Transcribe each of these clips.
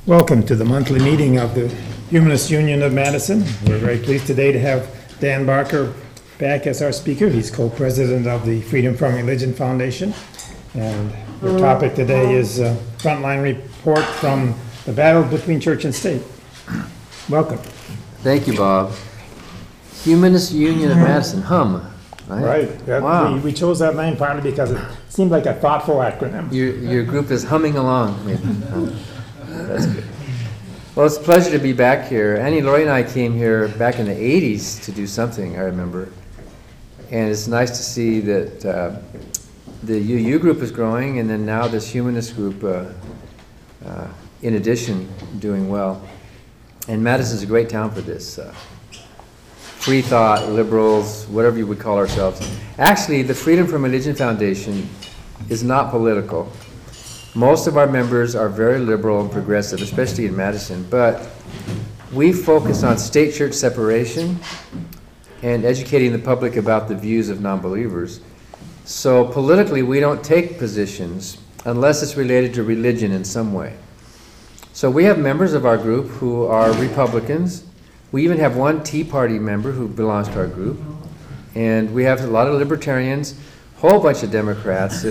Welcome to the monthly meeting of the Humanist Union of Madison. We're very pleased today to have Dan Barker back as our speaker. He's co-president of the Freedom from Religion Foundation. And our topic today is a frontline report from the battle between church and state. Welcome. Thank you, Bob. Humanist Union of Madison, HUM. Right. Wow. We chose that name partly because it seemed like a thoughtful acronym. Your group is humming along. That's good. Well, it's a pleasure to be back here. Annie Laurie and I came here back in the 80s to do something, I remember. And it's nice to see that the UU group is growing, and then now this humanist group, in addition, doing well. And Madison's a great town for this. Free thought, liberals, whatever you would call ourselves. Actually, the Freedom from Religion Foundation is not political. Most of our members are very liberal and progressive, especially in Madison, but we focus on state-church separation and educating the public about the views of non-believers. So politically, we don't take positions unless it's related to religion in some way. So we have members of our group who are Republicans. We even have one Tea Party member who belongs to our group. And we have a lot of libertarians, a whole bunch of Democrats,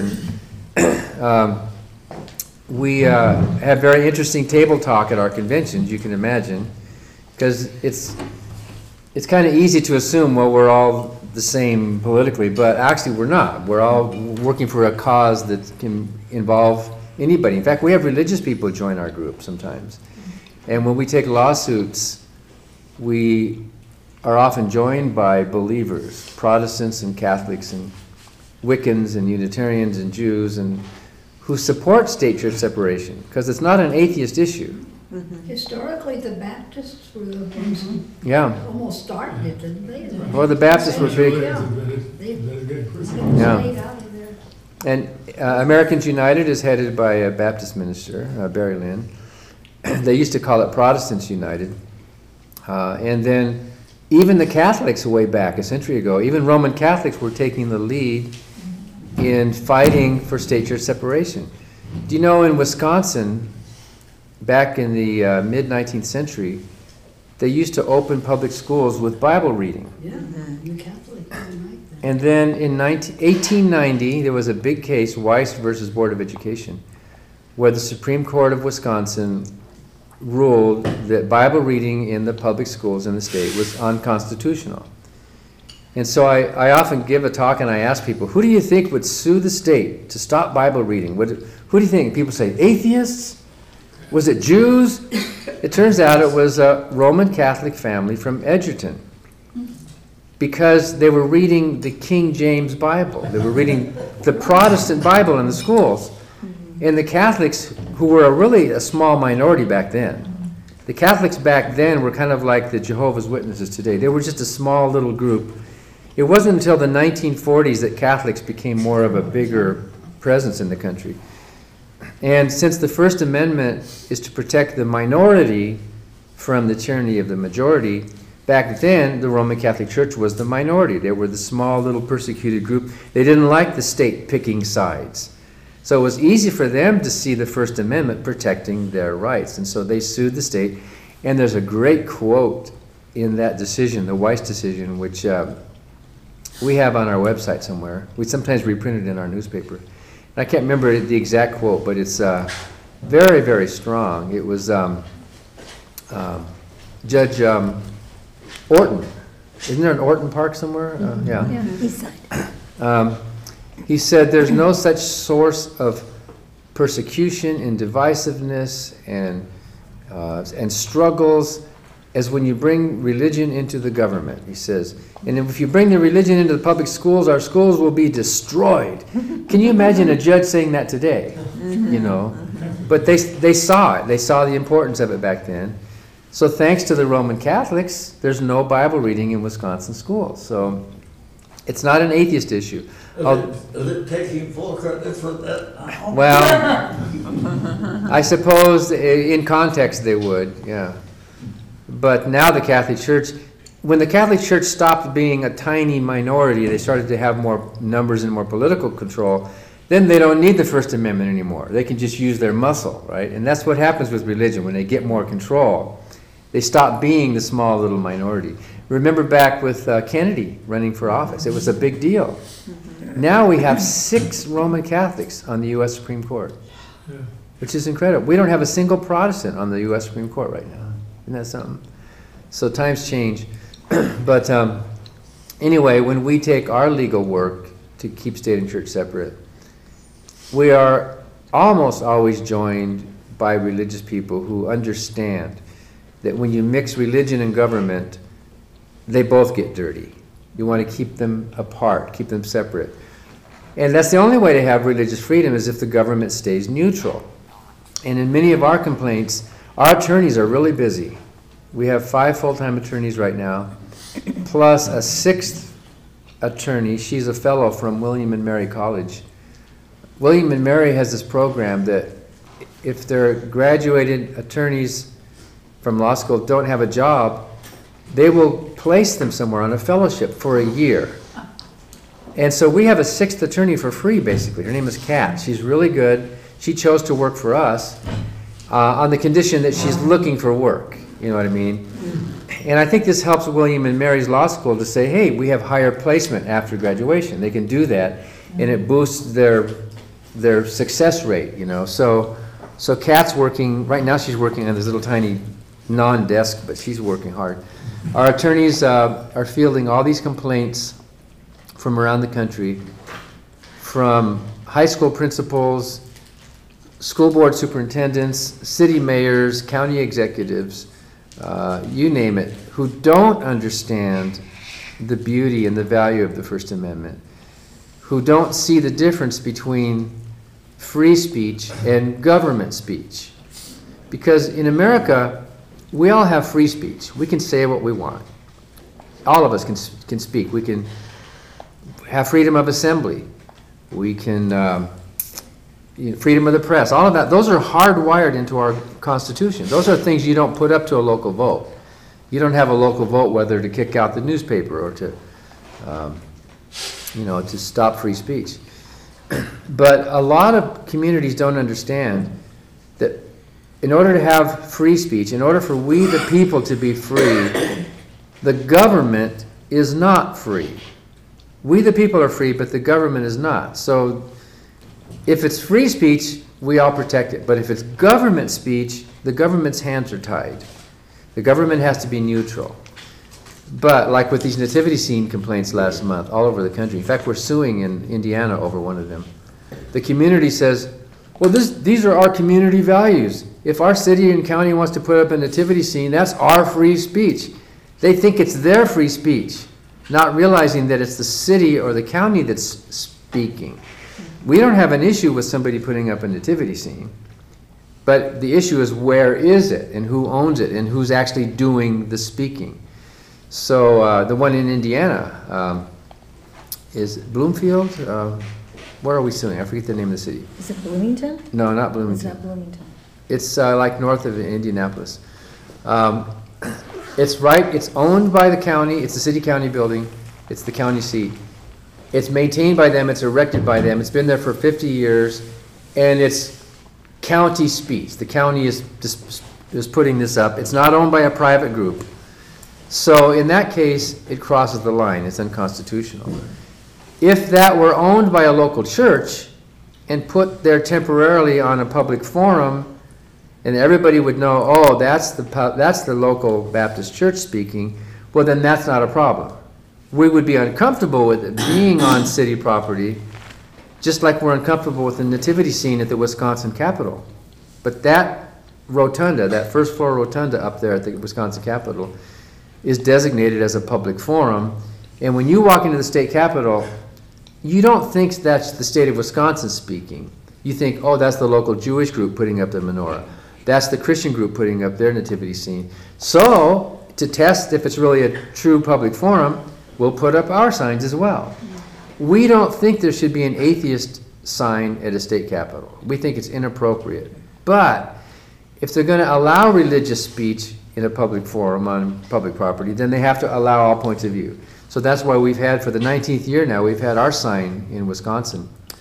and we have very interesting table talk at our conventions, you can imagine, because it's kind of easy to assume, well, we're all the same politically, but actually we're not. We're all working for a cause that can involve anybody. In fact, we have religious people join our group sometimes. And when we take lawsuits, we are often joined by believers, Protestants and Catholics and Wiccans and Unitarians and Jews, and who support state-church separation, because it's not an atheist issue. Mm-hmm. Historically, the Baptists were the ones who almost started it, didn't they? Well, the Baptists were big. Yeah. And Americans United is headed by a Baptist minister, Barry Lynn. They used to call it Protestants United. And then even the Catholics way back, a century ago, even Roman Catholics were taking the lead in fighting for state-church separation. Do you know in Wisconsin, back in the mid-19th century, they used to open public schools with Bible reading. Yeah, you Catholic, I like that. And then in 1890, there was a big case, Weiss versus Board of Education, where the Supreme Court of Wisconsin ruled that Bible reading in the public schools in the state was unconstitutional. And so I often give a talk and I ask people, who do you think would sue the state to stop Bible reading? Who do you think? People say, atheists? Was it Jews? It turns out it was a Roman Catholic family from Edgerton, because they were reading the King James Bible. They were reading the Protestant Bible in the schools. And the Catholics, who were really a small minority back then, the Catholics back then were kind of like the Jehovah's Witnesses today. They were just a small little group. It wasn't until the 1940s that Catholics became more of a bigger presence in the country. And since the First Amendment is to protect the minority from the tyranny of the majority, back then the Roman Catholic Church was the minority. They were the small little persecuted group. They didn't like the state picking sides. So it was easy for them to see the First Amendment protecting their rights. And so they sued the state. And there's a great quote in that decision, the Weiss decision, which we have on our website somewhere. We sometimes reprint it in our newspaper. I can't remember the exact quote, but it's very, very strong. It was Judge Orton. Isn't there an Orton Park somewhere? Yeah. East side. He said there's no such source of persecution and divisiveness and struggles as when you bring religion into the government, he says. And if you bring the religion into the public schools, our schools will be destroyed. Can you imagine a judge saying that today? You know, but they saw it. They saw the importance of it back then. So thanks to the Roman Catholics, there's no Bible reading in Wisconsin schools. So it's not an atheist issue. Is it taking full credit for that? Well, I suppose in context they would, yeah. But now the Catholic Church, when the Catholic Church stopped being a tiny minority, they started to have more numbers and more political control. then they don't need the First Amendment anymore. They can just use their muscle, right? And that's what happens with religion. When they get more control, they stop being the small little minority. Remember back with Kennedy running for office. It was a big deal. Now we have 6 Roman Catholics on the U.S. Supreme Court, which is incredible. We don't have a single Protestant on the U.S. Supreme Court right now. Isn't that something? So times change. But anyway, when we take our legal work to keep state and church separate, we are almost always joined by religious people who understand that when you mix religion and government, they both get dirty. You want to keep them apart, keep them separate. And that's the only way to have religious freedom is if the government stays neutral. And in many of our complaints, our attorneys are really busy. We have 5 full-time attorneys right now, plus a 6th attorney. She's a fellow from William and Mary College. William and Mary has this program that if their graduated attorneys from law school don't have a job, they will place them somewhere on a fellowship for a year. And so we have a 6th attorney for free, basically. Her name is Kat. She's really good. She chose to work for us on the condition that she's looking for work. You know what I mean? And I think this helps William and Mary's Law School to say, hey, we have higher placement after graduation. They can do that, and it boosts their success rate, you know. So Kat's working, right now she's working on this little tiny non-desk, but she's working hard. Our attorneys are fielding all these complaints from around the country, from high school principals, school board superintendents, city mayors, county executives, you name it, who don't understand the beauty and the value of the First Amendment, who don't see the difference between free speech and government speech. Because in America, we all have free speech. We can say what we want. All of us can speak. We can have freedom of assembly. We can, freedom of the press, all of that. Those are hardwired into our Constitution. Those are things you don't put up to a local vote. You don't have a local vote whether to kick out the newspaper or to, to stop free speech. But a lot of communities don't understand that in order to have free speech, in order for we the people to be free, the government is not free. We the people are free, but the government is not. So if it's free speech, we all protect it. But if it's government speech, the government's hands are tied. The government has to be neutral. But like with these nativity scene complaints last month all over the country, in fact, we're suing in Indiana over one of them. The community says, well, these are our community values. If our city and county wants to put up a nativity scene, that's our free speech. They think it's their free speech, not realizing that it's the city or the county that's speaking. We don't have an issue with somebody putting up a nativity scene, but the issue is where is it and who owns it and who's actually doing the speaking. So the one in Indiana is Bloomfield. Where are we suing? I forget the name of the city. Is it Bloomington? No, not Bloomington. It's not Bloomington. It's like north of Indianapolis. It's owned by the county. It's the city-county building. It's the county seat. It's maintained by them. It's erected by them. It's been there for 50 years, and it's county speech. The county is putting this up. It's not owned by a private group. So in that case, it crosses the line. It's unconstitutional. If that were owned by a local church and put there temporarily on a public forum, and everybody would know, oh, that's the local Baptist church speaking, well, then that's not a problem. We would be uncomfortable with it being on city property, just like we're uncomfortable with the nativity scene at the Wisconsin Capitol. But that rotunda, that first floor rotunda up there at the Wisconsin Capitol, is designated as a public forum. And when you walk into the state capitol, you don't think that's the state of Wisconsin speaking. You think, oh, that's the local Jewish group putting up the menorah. That's the Christian group putting up their nativity scene. So, to test if it's really a true public forum, we'll put up our signs as well. We don't think there should be an atheist sign at a state capitol. We think it's inappropriate. But if they're going to allow religious speech in a public forum on public property, then they have to allow all points of view. So that's why we've had, for the 19th year now, we've had our sign in Wisconsin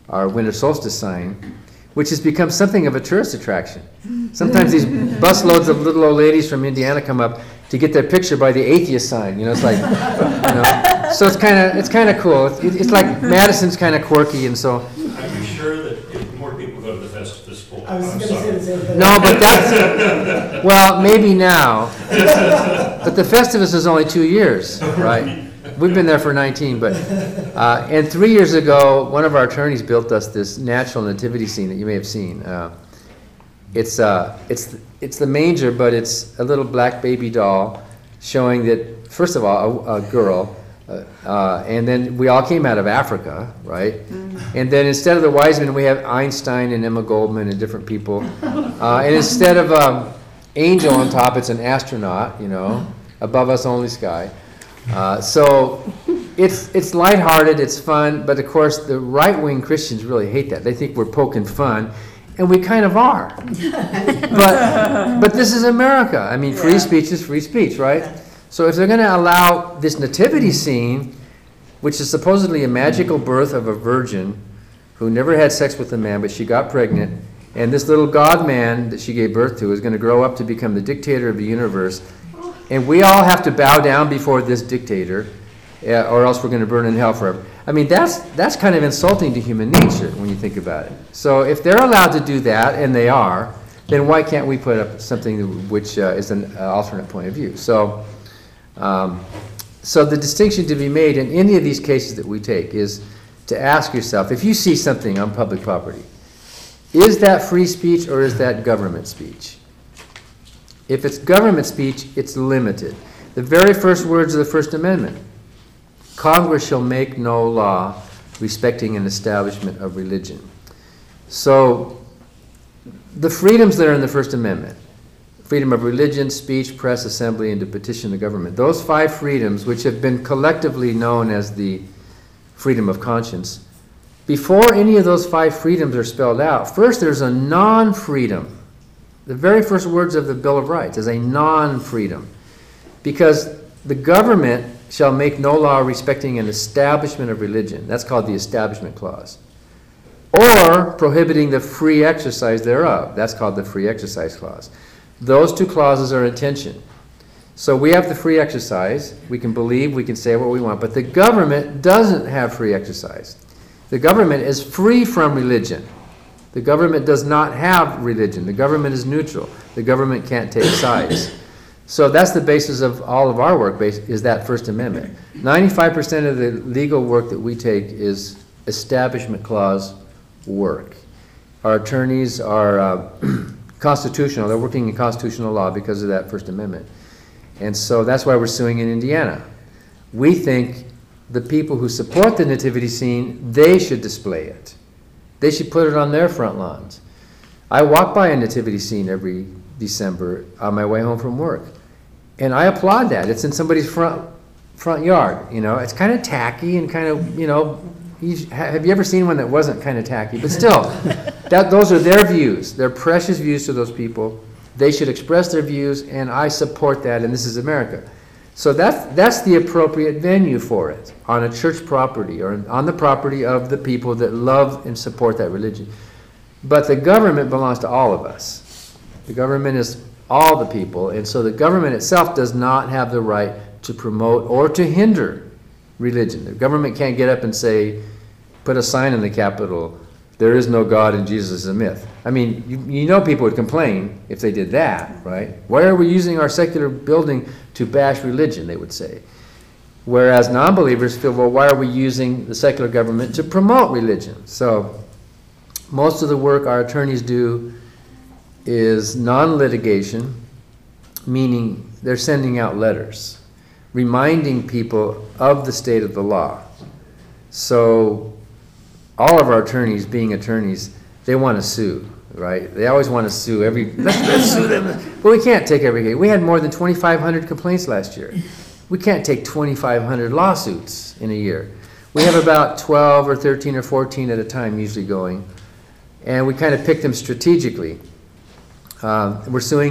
our winter solstice sign, which has become something of a tourist attraction. Sometimes these busloads of little old ladies from Indiana come up to get their picture by the atheist sign. It's like, so it's kind of cool. It's like Madison's kind of quirky, and so. Are you sure that if more people go to the Festivus Bowl? I was going to say the same thing. No, but that's, well, maybe now. But the Festivus is only 2 years, right? We've been there for 19, but, and 3 years ago, one of our attorneys built us this natural nativity scene that you may have seen. It's the manger, but it's a little black baby doll showing that, first of all, a girl, and then we all came out of Africa, right? And then instead of the wise men, we have Einstein and Emma Goldman and different people. And instead of angel on top, it's an astronaut, above us only sky. So it's lighthearted, it's fun, but of course the right-wing Christians really hate that. They think we're poking fun, and we kind of are. But this is America. I mean, free speech is free speech, right? So if they're going to allow this nativity scene, which is supposedly a magical birth of a virgin who never had sex with a man, but she got pregnant, and this little God-man that she gave birth to is going to grow up to become the dictator of the universe, and we all have to bow down before this dictator, or else we're going to burn in hell forever. I mean, that's kind of insulting to human nature when you think about it. So if they're allowed to do that, and they are, then why can't we put up something which is an alternate point of view? So the distinction to be made in any of these cases that we take is to ask yourself, if you see something on public property, is that free speech or is that government speech? If it's government speech, it's limited. The very first words of the First Amendment, Congress shall make no law respecting an establishment of religion. So the freedoms that are in the First Amendment, freedom of religion, speech, press, assembly, and to petition the government, those 5 freedoms, which have been collectively known as the freedom of conscience, before any of those 5 freedoms are spelled out, first there's a non-freedom. The very first words of the Bill of Rights is a non-freedom, because the government shall make no law respecting an establishment of religion. That's called the Establishment Clause. Or prohibiting the free exercise thereof. That's called the Free Exercise Clause. Those 2 clauses are in tension. So we have the free exercise. We can believe, we can say what we want, but the government doesn't have free exercise. The government is free from religion. The government does not have religion. The government is neutral. The government can't take sides. So that's the basis of all of our work, is that First Amendment. 95% of the legal work that we take is Establishment Clause work. Our attorneys are constitutional. They're working in constitutional law because of that First Amendment. And so that's why we're suing in Indiana. We think the people who support the nativity scene, they should display it. They should put it on their front lawns. I walk by a nativity scene every December on my way home from work, and I applaud that. It's in somebody's front yard. It's kind of tacky and kind of, have you ever seen one that wasn't kind of tacky? But still, those are their views. They're precious views to those people. They should express their views, and I support that, and this is America. So that's the appropriate venue for it, on a church property or on the property of the people that love and support that religion. But the government belongs to all of us. The government is all the people, and so the government itself does not have the right to promote or to hinder religion. The government can't get up and say, put a sign in the Capitol, there is no God and Jesus is a myth. I mean, people would complain if they did that, right? Why are we using our secular building to bash religion, they would say. Whereas non-believers feel, well, why are we using the secular government to promote religion? So most of the work our attorneys do is non-litigation, meaning they're sending out letters, reminding people of the state of the law. So all of our attorneys, being attorneys, they want to sue, right? They always want to sue let's sue them. But we can't take every case. We had more than 2,500 complaints last year. We can't take 2,500 lawsuits in a year. We have about 12 or 13 or 14 at a time usually going, and we kind of pick them strategically. We're suing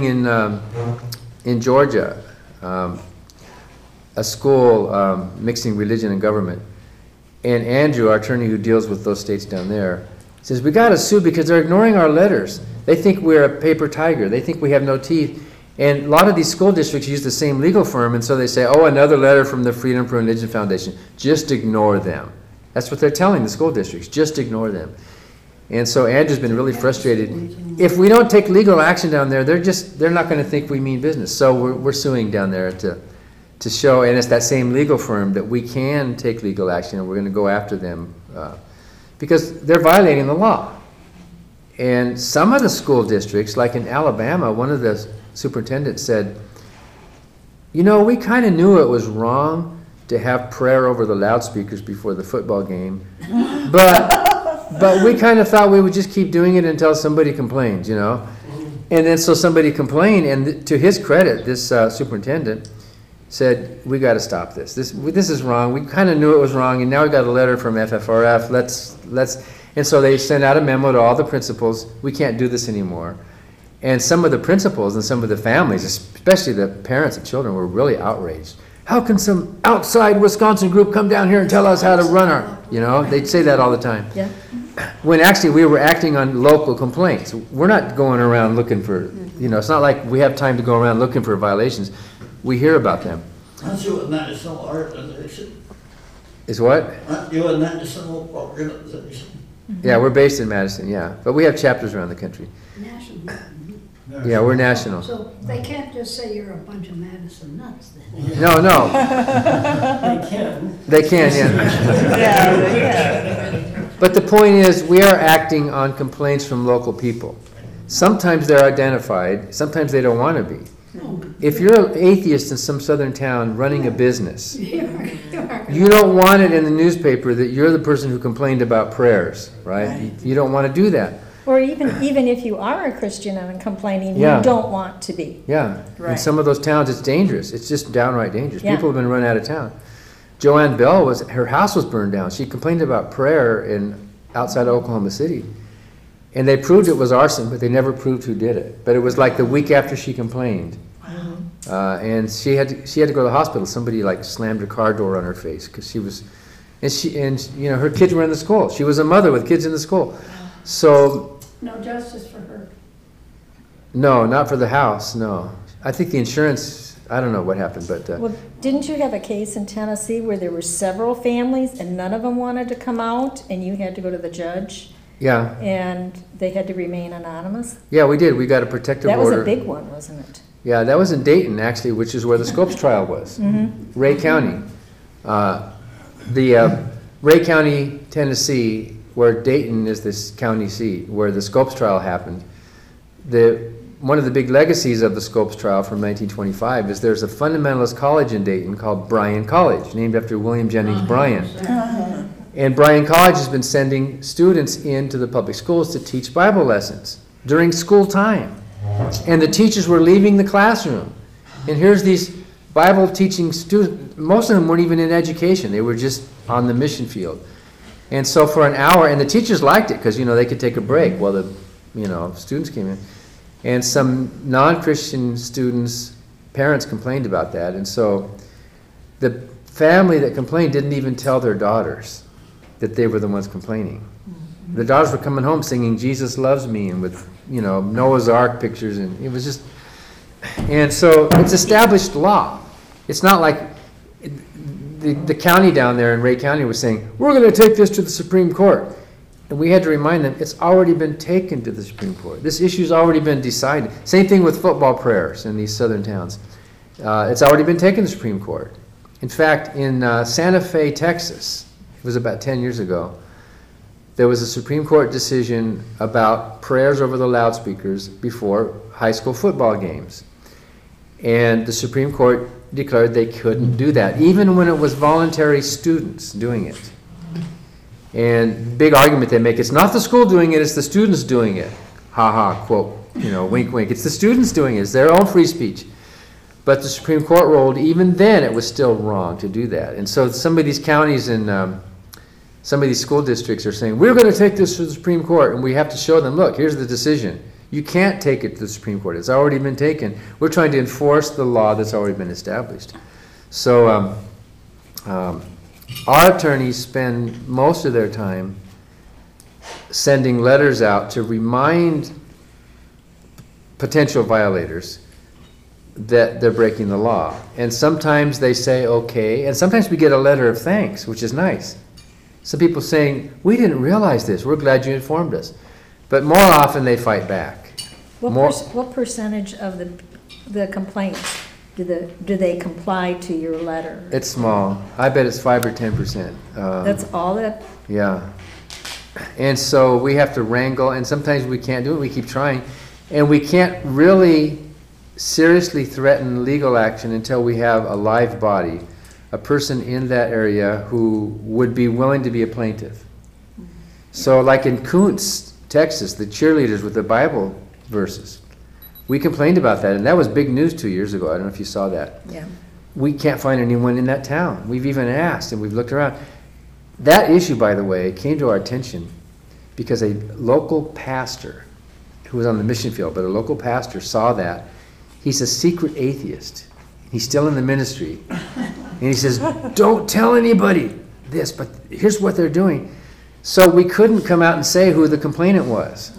in Georgia, a school mixing religion and government. And Andrew, our attorney who deals with those states down there, says, we got to sue because they're ignoring our letters. They think we're a paper tiger. They think we have no teeth. And a lot of these school districts use the same legal firm, and so they say, oh, another letter from the Freedom from Religion Foundation. Just ignore them. That's what they're telling the school districts. Just ignore them. And so Andrew's been really frustrated. If we don't take legal action down there, they're not going to think we mean business. So we're suing down there to show, and it's that same legal firm, that we can take legal action, and we're going to go after them because they're violating the law. And some of the school districts, like in Alabama, one of the superintendents said, you know, we kind of knew it was wrong to have prayer over the loudspeakers before the football game, but we kind of thought we would just keep doing it until somebody complains, you know. And then so somebody complained, and to his credit, this superintendent said, we got to stop this. This is wrong. We kind of knew it was wrong, and now we got a letter from FFRF. Let's. And so they sent out a memo to all the principals. We can't do this anymore. And some of the principals and some of the families, especially the parents of children, were really outraged. How can some outside Wisconsin group come down here and tell us how to run our, you know, they'd say that all the time. Yeah. When actually we were acting on local complaints. We're not going around looking for, you know, it's not like we have time to go around looking for violations. We hear about them. Aren't you a national organization? Is what? Aren't you a national organization? Yeah, we're based in Madison, yeah. But we have chapters around the country. National. Yeah, we're national. So they can't just say you're a bunch of Madison nuts then. No, no. They can. They can, yeah. But the point is, we are acting on complaints from local people. Sometimes they're identified, sometimes they don't want to be. If you're an atheist in some southern town running a business, you don't want it in the newspaper that you're the person who complained about prayers, right? You don't want to do that. Or even if you are a Christian and complaining, Yeah. you don't want to be. Yeah, in Right. some of those towns, it's dangerous. It's just downright dangerous. Yeah. People have been run out of town. Joanne Bell her house was burned down. She complained about prayer outside Oklahoma City. And they proved it was arson, but they never proved who did it. But it was like the week after she complained. And she had to go to the hospital. Somebody like slammed her car door on her face because she was, and you know, her kids were in the school. She was a mother with kids in the school. So No justice for her. no, not for the house. No, I think the insurance. I don't know what happened, but Well, didn't you have a case in Tennessee where there were several families and none of them wanted to come out and you had to go to the judge yeah, and they had to remain anonymous? yeah, we did. We got a protective That was order. a big one, wasn't it? Yeah, that was in Dayton, actually, which is where the Scopes trial was. Ray County. Ray County, Tennessee, where Dayton is this county seat, where the Scopes trial happened. One of the big legacies of the Scopes trial from 1925 is there's a fundamentalist college in Dayton called Bryan College, named after William Jennings Bryan. And Bryan College has been sending students into the public schools to teach Bible lessons during school time. And the teachers were leaving the classroom. And here's these Bible teaching students, most of them weren't even in education, they were just on the mission field. And so for an hour, and the teachers liked it because, you know, they could take a break while the, you know, students came in. And some non-Christian students' parents complained about that. And so the family that complained didn't even tell their daughters that they were the ones complaining. The daughters were coming home singing "Jesus Loves Me" and with, you know, Noah's Ark pictures, and it was just, and so it's established law. It's not like the county down there in Ray County was saying, we're going to take this to the Supreme Court. And we had to remind them, it's already been taken to the Supreme Court. This issue's already been decided. Same thing with football prayers in these southern towns. It's already been taken to the Supreme Court. In fact, in Santa Fe, Texas, it was about 10 years ago, there was a Supreme Court decision about prayers over the loudspeakers before high school football games. And the Supreme Court declared they couldn't do that, even when it was voluntary students doing it. And big argument they make, it's not the school doing it, it's the students doing it. Ha ha, quote, you know, wink wink. It's the students doing it, it's their own free speech. But the Supreme Court ruled even then it was still wrong to do that. And so some of these counties and some of these school districts are saying, we're going to take this to the Supreme Court, and we have to show them, look, here's the decision. You can't take it to the Supreme Court. It's already been taken. We're trying to enforce the law that's already been established. So our attorneys spend most of their time sending letters out to remind potential violators that they're breaking the law. And sometimes they say, okay, and sometimes we get a letter of thanks, which is nice. Some people saying, we didn't realize this, we're glad you informed us. But more often they fight back. What percentage of the complaints do they comply to your letter? It's small. I bet it's 5 or 10%. That's all that? Yeah. And so we have to wrangle, and sometimes we can't do it, we keep trying. And we can't really seriously threaten legal action until we have a live body, a person in that area who would be willing to be a plaintiff. So like in Kuntz, Texas, the cheerleaders with the Bible verses, we complained about that, and that was big news 2 years ago. I don't know if you saw that. Yeah. We can't find anyone in that town. We've even asked, and we've looked around. That issue, by the way, came to our attention because a local pastor who was on the mission field, but a local pastor saw that. He's a secret atheist. He's still in the ministry. And he says, don't tell anybody this, but here's what they're doing. So we couldn't come out and say who the complainant was.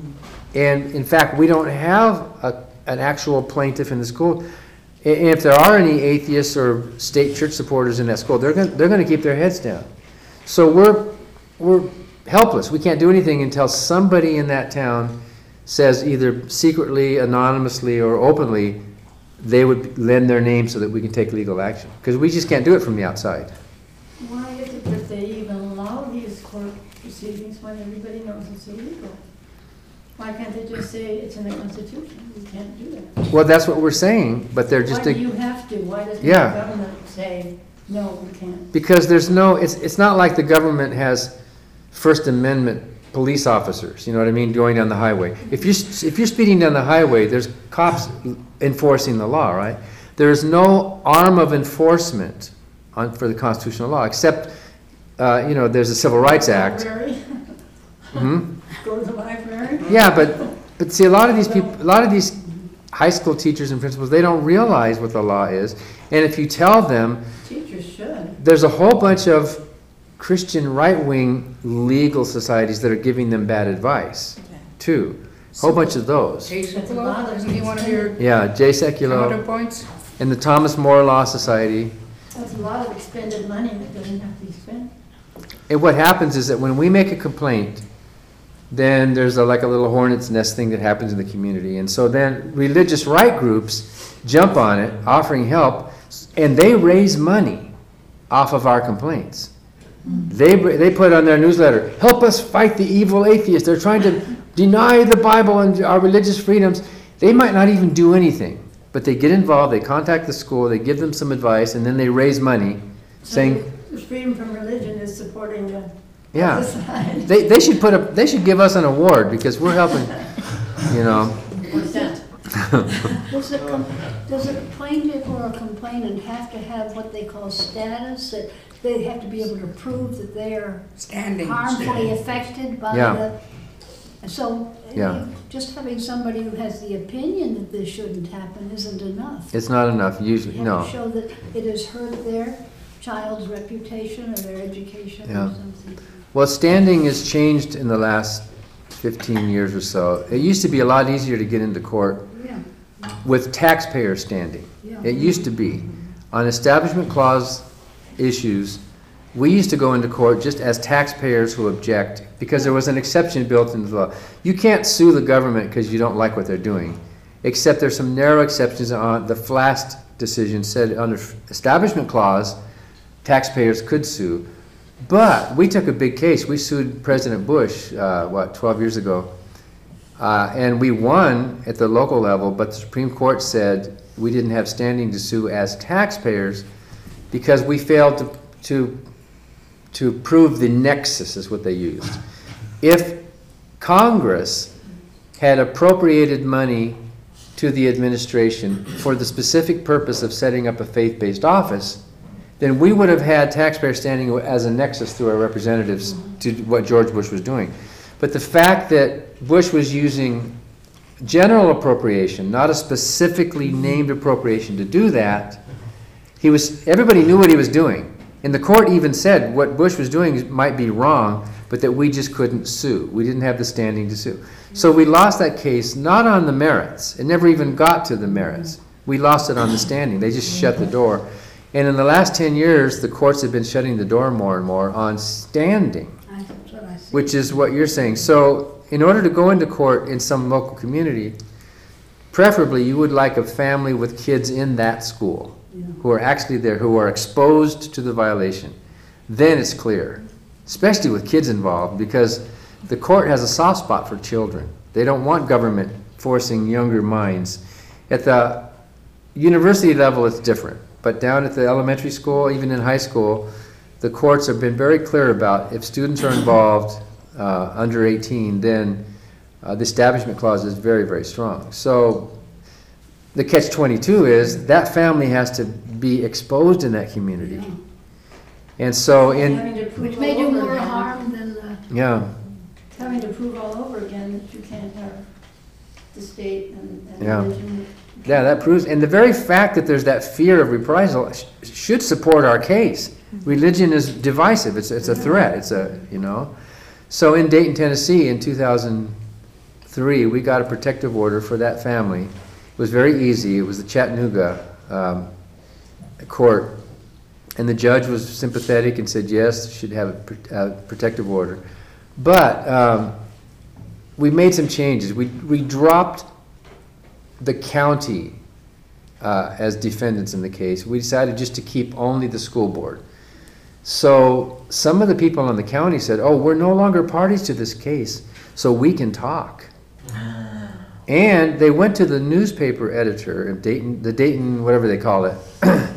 And in fact, we don't have an actual plaintiff in the school. And if there are any atheists or state church supporters in that school, they're going to keep their heads down. So we're helpless. We can't do anything until somebody in that town says, either secretly, anonymously, or openly, they would lend their name so that we can take legal action. Because we just can't do it from the outside. Why is it that they even allow these court proceedings when everybody knows it's illegal? Why can't they just say it's in the Constitution? We can't do that. Well, that's what we're saying, but they're just... Why do you have to? Why doesn't the Yeah. government say, no, we can't? Because there's no... It's not like the government has First Amendment police officers, you know what I mean, going down the highway. If you're speeding down the highway, there's cops enforcing the law, right? There is no arm of enforcement for the constitutional law, except, there's a Civil Rights Act. Library? Hmm? Go to the library? Yeah, but see, a lot of these people, a lot of these high school teachers and principals, they don't realize what the law is. And if you tell them, Teachers should. there's a whole bunch of Christian right-wing legal societies that are giving them bad advice, too. A whole bunch of those. Jay That's a lot Sekulow, of isn't he one of your Yeah, Jay Sekulow counterpoints? and the Thomas More Law Society. That's a lot of expended money that doesn't have to be spent. And what happens is that when we make a complaint, then there's like a little hornet's nest thing that happens in the community. And so then religious right groups jump on it, offering help, and they raise money off of our complaints. They put on their newsletter, help us fight the evil atheists. They're trying to deny the Bible and our religious freedoms. They might not even do anything, but they get involved, they contact the school, they give them some advice, and then they raise money saying, The freedom from religion is supporting the yeah, other side. they should give us an award because we're helping, you know. Does a plaintiff or a complainant have to have what they call status, that they have to be able to prove that they are Standing. harmfully affected by Yeah. so Yeah. just having somebody who has the opinion that this shouldn't happen isn't enough. It's not enough, usually, You have no. to show that it has hurt their child's reputation or their education Yeah. or something. Well, standing has changed in the last 15 years or so. It used to be a lot easier to get into court Yeah, with taxpayer standing. yeah. It used to be. On Establishment Clause issues, we used to go into court just as taxpayers who object because there was an exception built into the law. You can't sue the government because you don't like what they're doing, except there's some narrow exceptions. On the Flast decision said under Establishment Clause, taxpayers could sue. But we took a big case. We sued President Bush, 12 years ago. And we won at the local level, but the Supreme Court said we didn't have standing to sue as taxpayers because we failed to prove the nexus, is what they used. If Congress had appropriated money to the administration for the specific purpose of setting up a faith-based office, then we would have had taxpayer standing as a nexus through our representatives to what George Bush was doing. But the fact that Bush was using general appropriation, not a specifically named appropriation to do that, everybody knew what he was doing. And the court even said what Bush was doing might be wrong, but that we just couldn't sue. We didn't have the standing to sue. So we lost that case, not on the merits. It never even got to the merits. We lost it on the standing. They just shut the door. And in the last 10 years, the courts have been shutting the door more and more on standing, That's what I see. which is what you're saying. So in order to go into court in some local community, preferably you would like a family with kids in that school who are actually there, who are exposed to the violation. Then it's clear, especially with kids involved, because the court has a soft spot for children. They don't want government forcing younger minds. At the university level, it's different. But down at the elementary school, even in high school, the courts have been very clear about if students are involved under 18, then the Establishment Clause is very, very strong. So the catch-22 is that family has to be exposed in that community. And so Having to prove Which may all do over more again. harm than, yeah, Having to prove all over again that you can't have the state and Yeah. religion. yeah, that proves, and the very fact that there's that fear of reprisal should support our case. Religion is divisive, it's a threat, it's a, you know. So in Dayton, Tennessee, in 2003, we got a protective order for that family. It was very easy. It was the Chattanooga court, and the judge was sympathetic and said yes, should have a protective order. But we made some changes. We dropped the county as defendants in the case. We decided just to keep only the school board. So some of the people in the county said, oh, we're no longer parties to this case, so we can talk. And they went to the newspaper editor of Dayton, the Dayton, whatever they call it,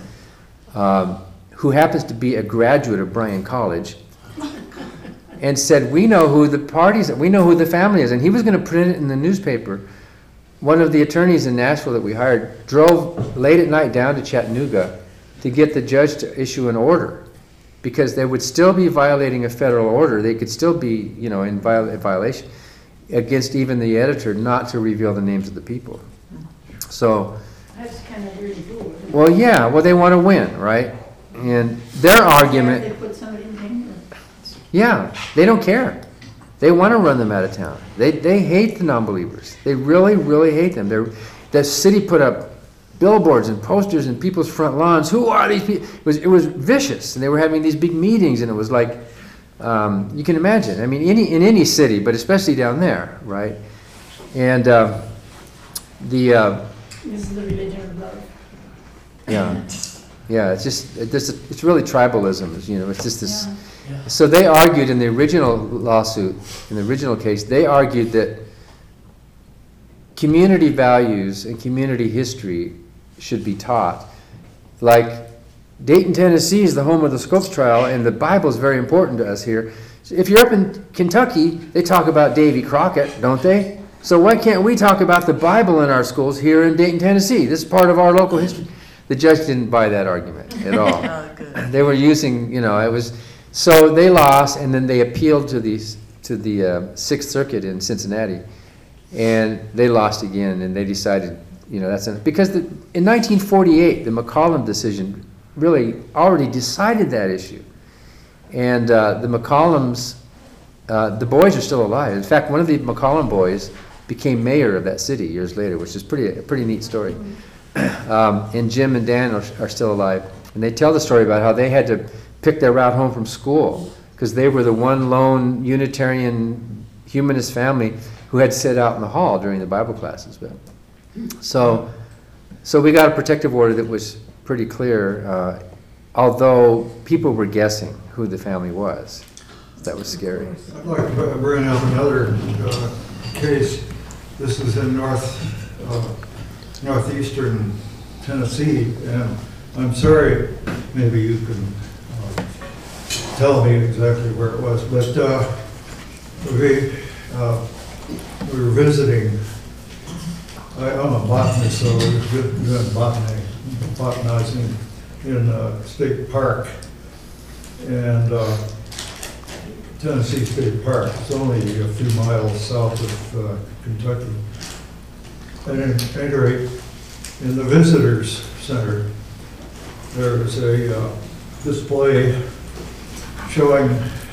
who happens to be a graduate of Bryan College, and said, we know who the parties, we know who the family is. And he was going to print it in the newspaper. One of the attorneys in Nashville that we hired drove late at night down to Chattanooga to get the judge to issue an order, because they would still be violating a federal order. They could still be, you know, in violation against even the editor not to reveal the names of the people. So, That's kind of weird to do. well, yeah, well, they want to win, right? And their argument, They put somebody in danger. yeah, they don't care. They want to run them out of town. They hate the non-believers. They really, really hate them. The city put up billboards and posters in people's front lawns. Who are these people? It was vicious, and they were having these big meetings, and it was like, you can imagine. I mean, in any city, but especially down there, right? And This is the religion of love. yeah, it's just it's really tribalism. You know, it's just this. Yeah. So they argued in the original lawsuit, in the original case, they argued that community values and community history should be taught. Like Dayton, Tennessee is the home of the Scopes trial, and the Bible is very important to us here. So if you're up in Kentucky, they talk about Davy Crockett, don't they? So why can't we talk about the Bible in our schools here in Dayton, Tennessee? This is part of our local history. The judge didn't buy that argument at all. They were using, you know, it was, so they lost, and then they appealed to the Sixth Circuit in Cincinnati, and they lost again, and they decided, you know, that's because in 1948 the McCollum decision really already decided that issue, and the McCollums, the boys are still alive. In fact, one of the McCollum boys became mayor of that city years later, which is a pretty neat story. And Jim and Dan are still alive, and they tell the story about how they had to pick their route home from school because they were the one lone Unitarian humanist family who had to sit out in the hall during the Bible classes. But so we got a protective order that was pretty clear, although people were guessing who the family was. That was scary. I'd like to bring up another case. This is in northeastern Tennessee, and I'm sorry, maybe you can tell me exactly where it was, but we were visiting. I'm a botanist, so we were doing botanizing in State Park, and Tennessee State Park. It's only a few miles south of Kentucky. And at any rate, in the visitors center, there was a display showing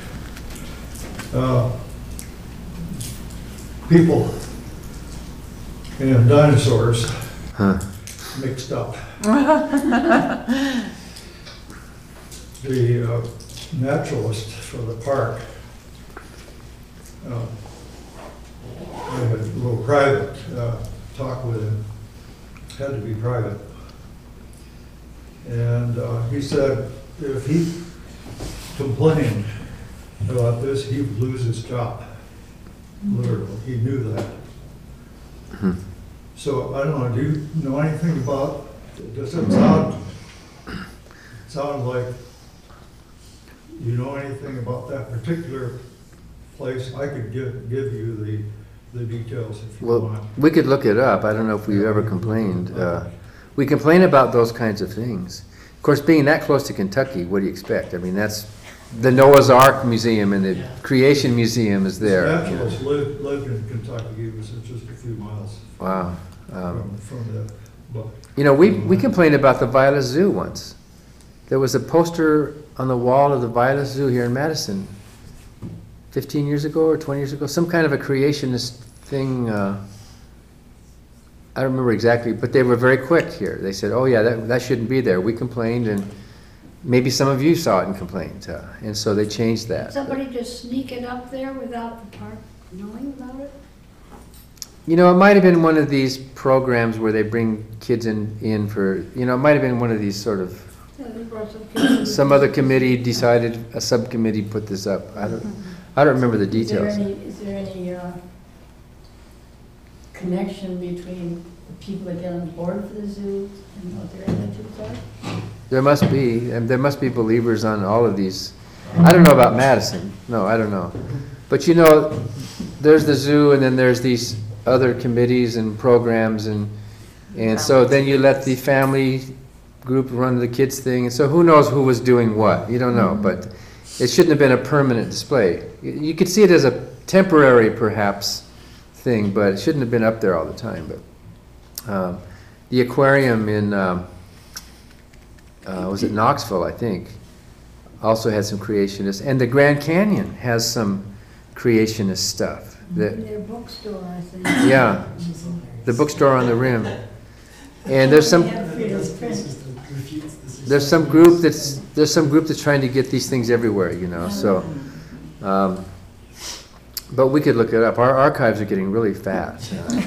people and dinosaurs Huh. mixed up. The naturalist for the park, I had a little private talk with him, had to be private. And he said if he complained about this, he would lose his job. Literally, he knew that. So I don't know, do you know anything about, does it sound like you know anything about that particular place? I could give you the details if you Well, want. we could look it up. I don't know if we've ever complained. We complain about those kinds of things. Of course, being that close to Kentucky, what do you expect? I mean, that's, the Noah's Ark Museum and the Creation Museum is there. The you know. naturalist lived in Kentucky, he was just a few miles Wow. from the book. You know, we complained about the Violet Zoo once. There was a poster on the wall of the Violet Zoo here in Madison 15 years ago or 20 years ago, some kind of a creationist thing. I don't remember exactly, but they were very quick here. They said, oh yeah, that shouldn't be there. We complained, and maybe some of you saw it and complained. And so they changed that. Somebody just sneak it up there without the park knowing about it? You know, it might have been one of these programs where they bring kids in for, you know, it might have been one of these sort of, Yeah, they brought some kids. some other committee decided, a subcommittee put this up. I don't remember the details. Is there any connection between the people that get on board for the zoo and what their attitudes are? There must be, and there must be believers on all of these. I don't know about Madison. No, I don't know. But you know, there's the zoo, and then there's these other committees and programs, and so then you let the family group run the kids thing, and so who knows who was doing what? You don't know, but it shouldn't have been a permanent display. You could see it as a temporary, perhaps, thing, but it shouldn't have been up there all the time. But the aquarium in was it Knoxville, I think, also had some creationists, and the Grand Canyon has some creationist stuff. Their bookstore, I think. Yeah, the bookstore on the rim, and there's some group that's trying to get these things everywhere, you know. So, but we could look it up. Our archives are getting really fat.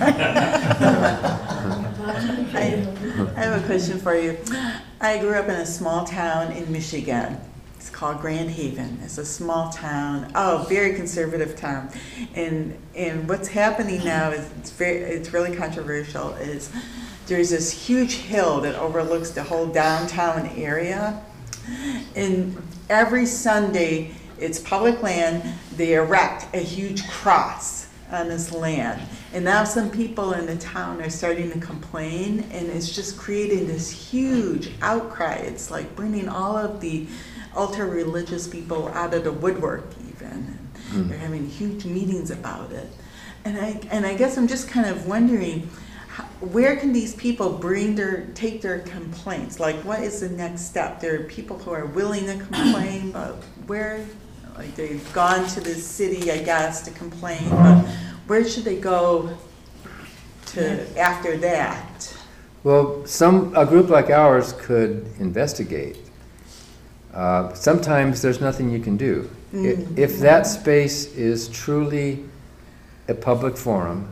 I have a question for you. I grew up in a small town in Michigan. It's called Grand Haven. It's a small town, very conservative town. And what's happening now is it's really controversial. Is there's this huge hill that overlooks the whole downtown area, and every Sunday it's public land. They erect a huge cross on this land. And now some people in the town are starting to complain, and it's just creating this huge outcry. It's like bringing all of the ultra-religious people out of the woodwork even. And they're having huge meetings about it. And I guess I'm just kind of wondering, where can these people take their complaints? Like, what is the next step? There are people who are willing to complain, but where, like they've gone to the city, I guess, to complain, but where should they go to after that? Well, a group like ours could investigate. Sometimes there's nothing you can do. If that space is truly a public forum,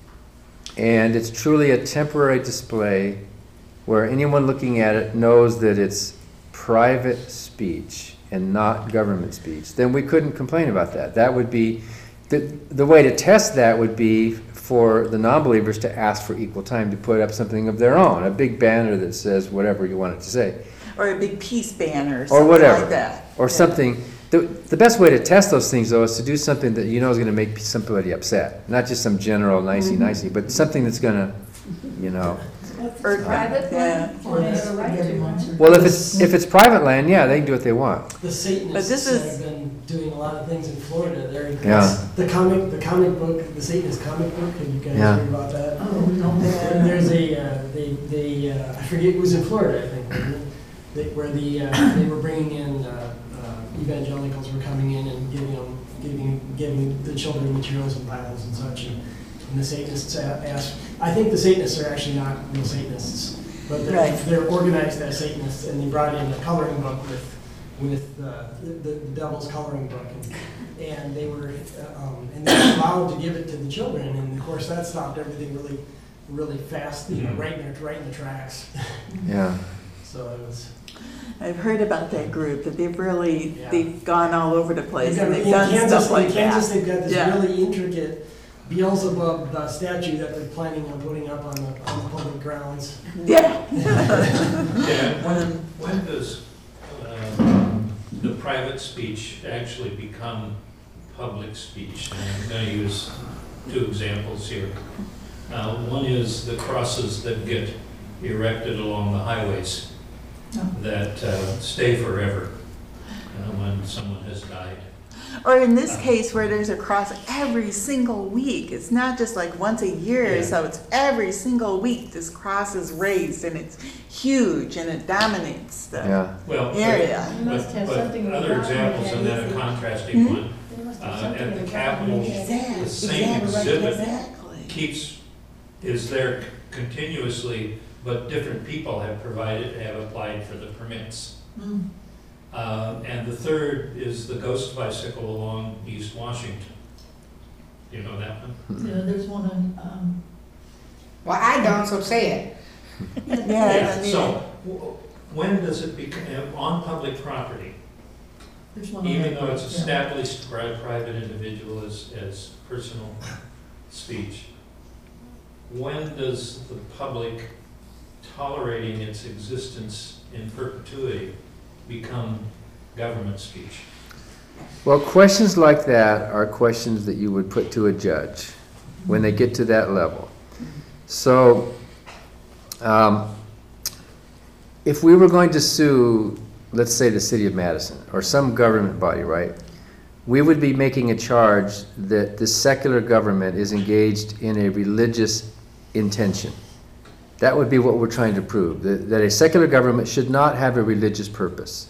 and it's truly a temporary display where anyone looking at it knows that it's private speech and not government speech, then we couldn't complain about that. That would be, the way to test that would be for the non-believers to ask for equal time to put up something of their own, a big banner that says whatever you want it to say. Or a big peace banner or Or something whatever. like that. Or something. The best way to test those things, though, is to do something that you know is going to make somebody upset. Not just some general nicey-nicey, but something that's going to, you know. Or private land, or they have a right to. Well, if it's private land, yeah, they can do what they want. The Satanists have been doing a lot of things in Florida. The comic book, the Satanist comic book. Have you guys heard about that? Oh, no. There's I forget, it was in Florida, I think. Wasn't it? they were bringing in, evangelicals were coming in and giving the children materials and Bibles and such, and the Satanists asked, I think the Satanists are actually not real Satanists, but they're organized as Satanists, and they brought in a coloring book with the devil's coloring book, and they were allowed to give it to the children, and of course that stopped everything really fast, right in the tracks. Yeah. So it was. I've heard about that group, that they've gone all over the place, and they've In done Kansas, stuff like Kansas, that. they've got this really intricate Beelzebub statue that they're planning on putting up on the public grounds. Yeah. When does the private speech actually become public speech? And I'm going to use 2 examples here. One is the crosses that get erected along the highways that stay forever when someone has died. Or in this case where there's a cross every single week. It's not just like once a year, so it's every single week this cross is raised, and it's huge and it dominates the area. But other examples, and then a contrasting one. At the Capitol, the same exhibit is there continuously, but different people have applied for the permits. And the third is the ghost bicycle along East Washington. You know that one? Yeah, there's one on, Well, I don't, so say it. So, when does it become on public property? there's one on Even that though it's one, established by a private individual as personal speech, when does the public tolerating its existence in perpetuity become government speech? Well, questions like that are questions that you would put to a judge when they get to that level. So, if we were going to sue, let's say the city of Madison or some government body, right? We would be making a charge that the secular government is engaged in a religious intention. That would be what we're trying to prove, that a secular government should not have a religious purpose.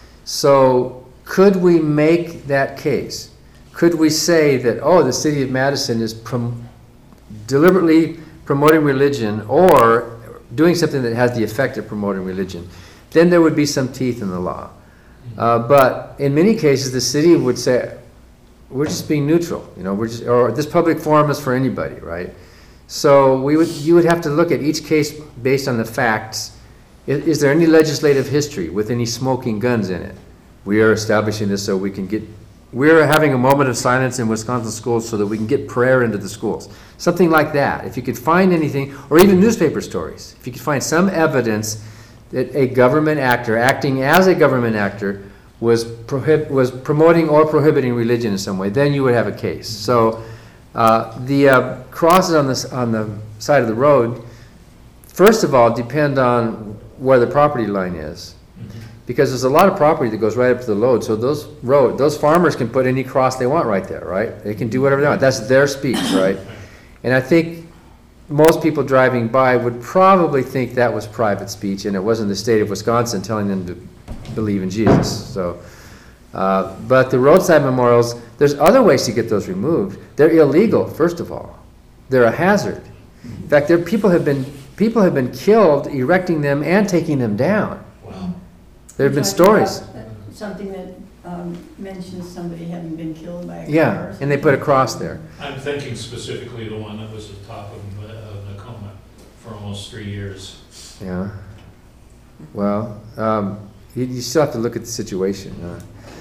So could we make that case? Could we say that, oh, the city of Madison is deliberately promoting religion or doing something that has the effect of promoting religion? Then there would be some teeth in the law. But in many cases, the city would say, we're just being neutral, or this public forum is for anybody, right? So you would have to look at each case based on the facts. Is there any legislative history with any smoking guns in it? We are establishing this so we can we're having a moment of silence in Wisconsin schools so that we can get prayer into the schools. Something like that. If you could find anything, or even newspaper stories, if you could find some evidence that a government actor, acting as a government actor, was promoting or prohibiting religion in some way, then you would have a case. So the crosses on the side of the road, first of all, depend on where the property line is, because there's a lot of property that goes right up to the road. So those farmers can put any cross they want right there, right? They can do whatever they want. That's their speech, right? And I think most people driving by would probably think that was private speech, and it wasn't the state of Wisconsin telling them to believe in Jesus. So, but the roadside memorials, there's other ways to get those removed. They're illegal, first of all. They're a hazard. In fact, people have been killed erecting them and taking them down. Wow. There have been stories. Something that mentions somebody having been killed by a car. Yeah, and they put a cross there. I'm thinking specifically the one that was at the top of Nakoma for almost 3 years. Yeah. Well, you still have to look at the situation.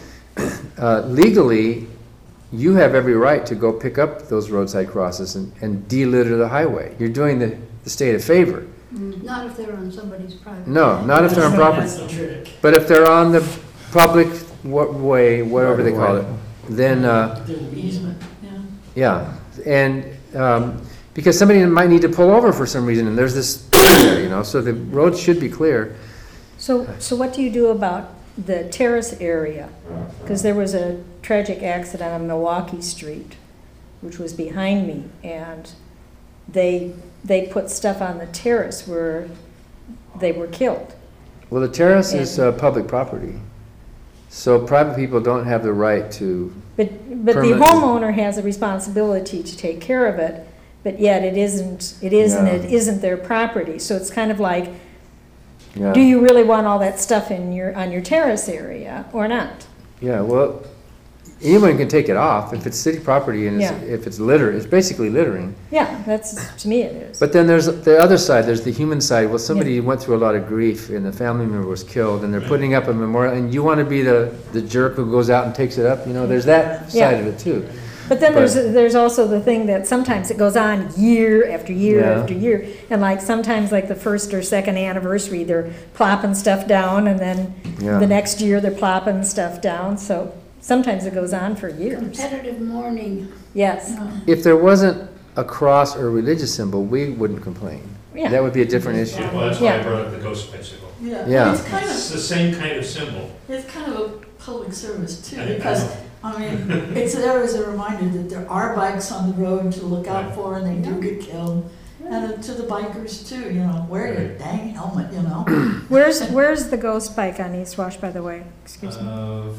Legally, you have every right to go pick up those roadside crosses and de-litter the highway. You're doing the state a favor. Not if they're on somebody's private. No, not if they're on property. That's the trick. But if they're on the public way, whatever they call it, then Easement, yeah, and because somebody might need to pull over for some reason, and there's this there, so the road should be clear. So what do you do about the terrace area? Because there was a tragic accident on Milwaukee Street, which was behind me, and they put stuff on the terrace where they were killed. Well, the terrace is public property, so private people don't have the right to. But the Permanent. homeowner has a responsibility to take care of it, but yet it isn't their property. So it's kind of like, Yeah. do you really want all that stuff on your terrace area or not? Yeah, well, anyone can take it off if it's city property and Yeah. if it's litter, it's basically littering. Yeah, to me it is. But then there's the other side, there's the human side. Well, somebody went through a lot of grief and the family member was killed and they're putting up a memorial and you want to be the jerk who goes out and takes it up, there's that side of it too. But then But- there's also the thing that sometimes it goes on year after year Yeah. after year. And like sometimes like the first or second anniversary, they're plopping stuff down and then Yeah. the next year they're plopping stuff down. So sometimes it goes on for years. Competitive mourning. Yes. If there wasn't a cross or a religious symbol, we wouldn't complain. Yeah. That would be a different issue. Well, that's why I Yeah. brought up the ghost bicycle. Yeah. It's kind It's of, the same kind of symbol. it's kind of a public service too, I know. because, I mean, it's there as a reminder that there are bikes on the road to look out for and they do get killed. And to the bikers too, wear your dang helmet, Where's the ghost bike on East Wash, by the way? Excuse me.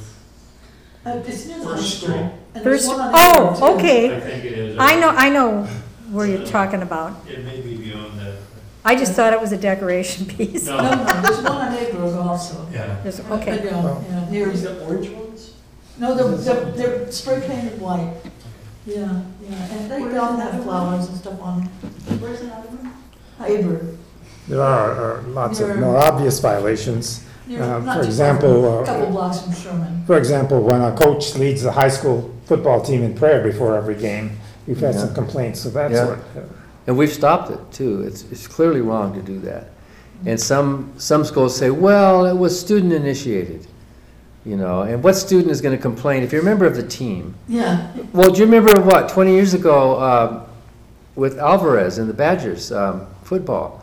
It's near the high First school. Street. And there's First, one on Avon, too. I okay. think it is. I know where you're talking about. It may be beyond that. I just thought it was a decoration piece. No. No, there's one on Avon also. Yeah. Okay. Near, Is the orange ones? no, they're spray painted white. Yeah, and they all have flowers and stuff on them. Where's another one? Aber. There are lots of There- more obvious violations. Not For too example, far, a couple blocks from Sherman. For example, when a coach leads the high school football team in prayer before every game, we've had some complaints of that Yeah. sort. And we've stopped it too. It's clearly wrong to do that. And some schools say, well, it was student initiated, and what student is going to complain if you're a member of the team? Yeah, Well, do you remember what, 20 years ago with Alvarez and the Badgers football?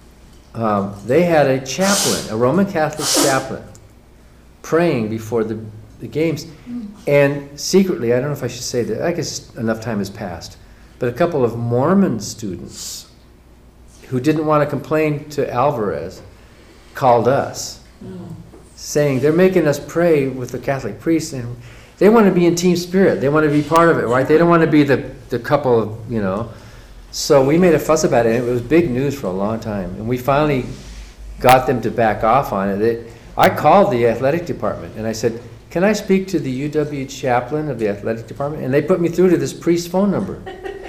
They had a chaplain, a Roman Catholic chaplain, praying before the games. And secretly, I don't know if I should say that, I guess enough time has passed, but a couple of Mormon students who didn't want to complain to Alvarez called us, saying they're making us pray with the Catholic priest, and they want to be in team spirit. They want to be part of it, right? They don't want to be the couple of, So we made a fuss about it, and it was big news for a long time. And we finally got them to back off on it. I called the athletic department, and I said, can I speak to the UW chaplain of the athletic department? And they put me through to this priest's phone number.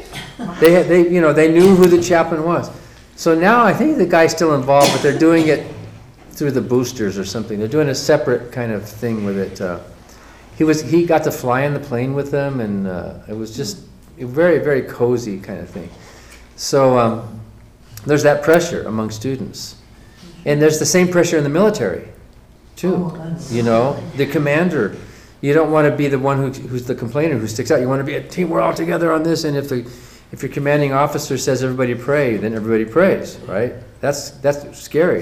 They knew who the chaplain was. So now I think the guy's still involved, but they're doing it through the boosters or something. They're doing a separate kind of thing with it. He got to fly in the plane with them, and it was just a very, very cozy kind of thing. So there's that pressure among students. And there's the same pressure in the military, too. The commander, you don't want to be the one who's the complainer who sticks out. You want to be a team, we're all together on this, and if your commanding officer says everybody pray, then everybody prays, right? That's scary.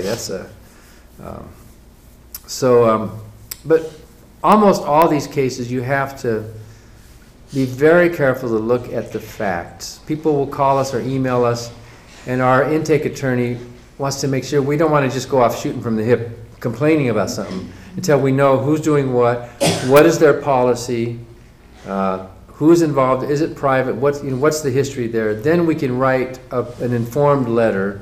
But almost all these cases, you have to be very careful to look at the facts. People will call us or email us, and our intake attorney wants to make sure we don't want to just go off shooting from the hip, complaining about something, until we know who's doing what is their policy, who's involved, is it private, what's the history there. Then we can write an informed letter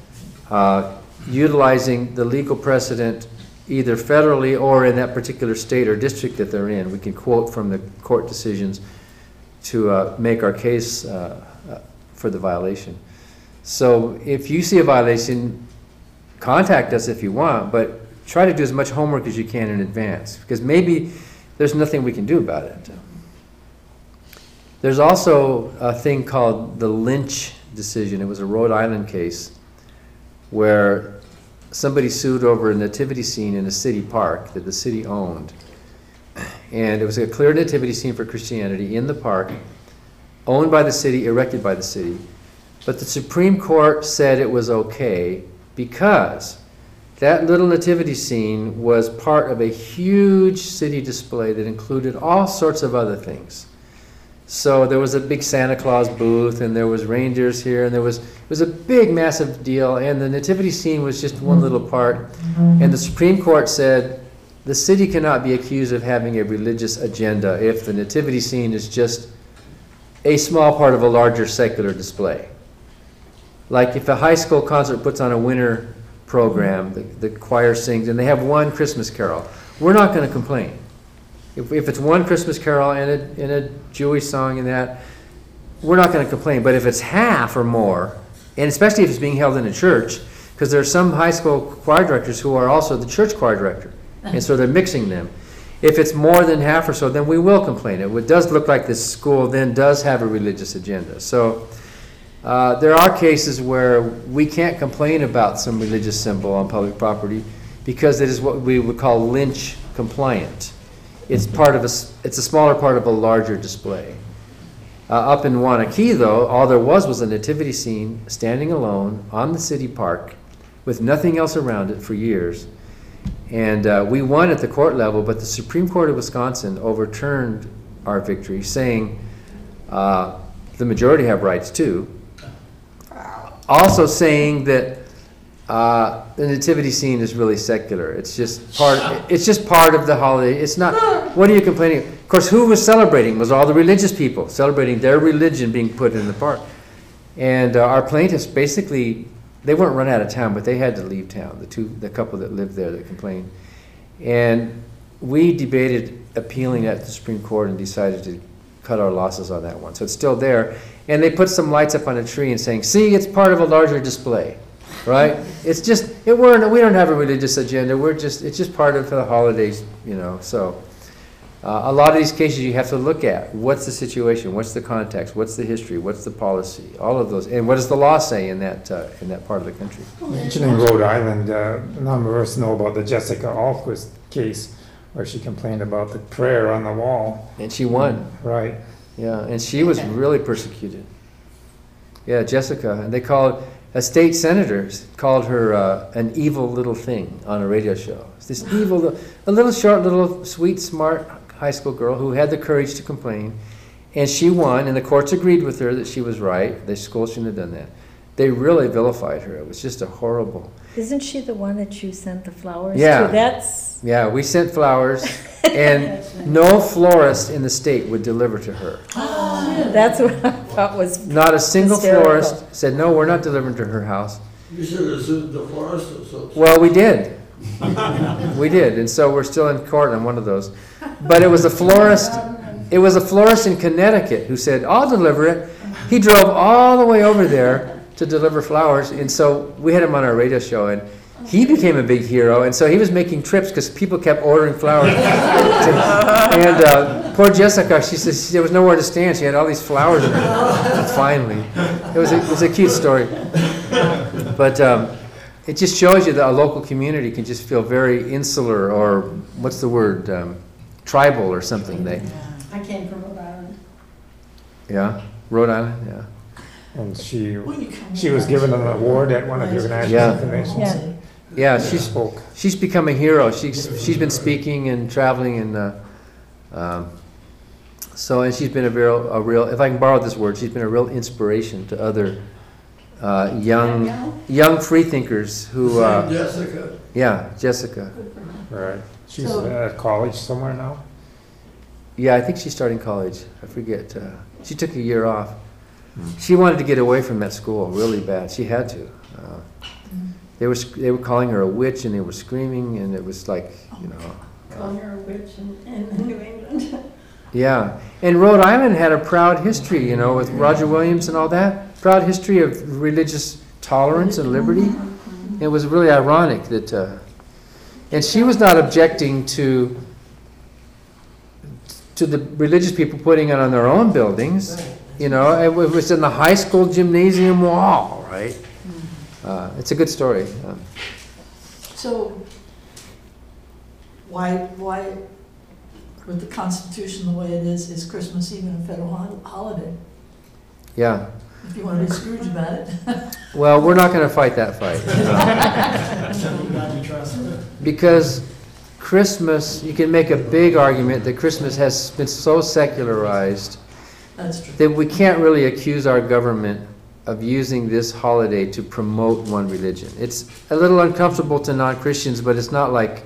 utilizing the legal precedent either federally or in that particular state or district that they're in. We can quote from the court decisions to make our case for the violation. So if you see a violation, contact us if you want, but try to do as much homework as you can in advance, because maybe there's nothing we can do about it. There's also a thing called the Lynch decision. It was a Rhode Island case where somebody sued over a nativity scene in a city park that the city owned. And it was a clear nativity scene for Christianity in the park, owned by the city, erected by the city. But the Supreme Court said it was okay because that little nativity scene was part of a huge city display that included all sorts of other things. So there was a big Santa Claus booth, and there was reindeers here, and it was a big, massive deal, and the nativity scene was just one little part. And the Supreme Court said the city cannot be accused of having a religious agenda if the nativity scene is just a small part of a larger secular display. Like if a high school concert puts on a winter program, the choir sings, and they have one Christmas carol, we're not going to complain. If it's one Christmas carol and a Jewish song and that, we're not going to complain. But if it's half or more, and especially if it's being held in a church, because there are some high school choir directors who are also the church choir director, and so they're mixing them. If it's more than half or so, then we will complain. It does look like this school then does have a religious agenda. So there are cases where we can't complain about some religious symbol on public property because it is what we would call lynch compliant. It's a smaller part of a larger display. Up in Wanakee, though, all there was a nativity scene standing alone on the city park with nothing else around it for years. And we won at the court level, but the Supreme Court of Wisconsin overturned our victory, saying the majority have rights too. Also saying that the nativity scene is really secular. It's just part of the holiday. It's not, what are you complaining? Of course, who was celebrating? Was all the religious people celebrating their religion being put in the park. And our plaintiffs basically, they weren't run out of town, but they had to leave town, the couple that lived there that complained. And we debated appealing at the Supreme Court and decided to cut our losses on that one. So it's still there. And they put some lights up on a tree and saying, see, it's part of a larger display. Right? It's just, we don't have a religious agenda. It's just part of the holidays, you know. So a lot of these cases you have to look at. What's the situation? What's the context? What's the history? What's the policy? All of those. And what does the law say in that part of the country? Mentioning Rhode Island, a number of us know about the Jessica Alquist case where she complained about the prayer on the wall. And she won. Right. Yeah, and she was really persecuted. Yeah, Jessica. And they called, a state senator called her an evil little thing on a radio show. It's this evil, a little short, little sweet, smart high school girl who had the courage to complain. And she won, and the courts agreed with her that she was right. The school shouldn't have done that. They really vilified her. It was just a horrible. Isn't she the one that you sent the flowers Yeah. to? Yeah, we sent flowers, and no florist in the state would deliver to her. That's what I thought was Not a single hysterical. florist said, no, we're not delivering to her house. You should have sued the forest association. Well, we did. We did, and so we're still in court on one of those. But it was a florist. It was a florist in Connecticut who said, I'll deliver it. He drove all the way over there to deliver flowers, and so we had him on our radio show, and he became a big hero, and so he was making trips because people kept ordering flowers. And poor Jessica, she said there was nowhere to stand. She had all these flowers in her. Finally, it was a cute story. But it just shows you that a local community can just feel very insular, or what's the word, tribal or something. I came from Rhode Island. Yeah, Rhode Island. Yeah. And she was given an award at one of your national Yeah. conventions. Yeah. Yeah, She spoke. she's become a hero. She's been speaking and traveling, and and she's been a real, if I can borrow this word, she's been a real inspiration to other young free thinkers who. Jessica. Yeah, Jessica. Right. She's at college somewhere now. Yeah, I think she's starting college. I forget. She took a year off. She wanted to get away from that school really bad. She had to. They were calling her a witch, and they were screaming, and it was like, you know. Calling her a witch in New England. Yeah, and Rhode Island had a proud history, you know, with Roger Williams and all that. Proud history of religious tolerance and liberty. It was really ironic that, and she was not objecting to the religious people putting it on their own buildings. You know, it was in the high school gymnasium wall, right? It's a good story. So, why, with the Constitution the way it is Christmas even a federal holiday? Yeah. If you want to be Scrooge about it. Well, we're not going to fight that fight. Because Christmas, you can make a big argument that Christmas has been so secularized That's true. that we can't really accuse our government of using this holiday to promote one religion. It's a little uncomfortable to non-Christians, but it's not like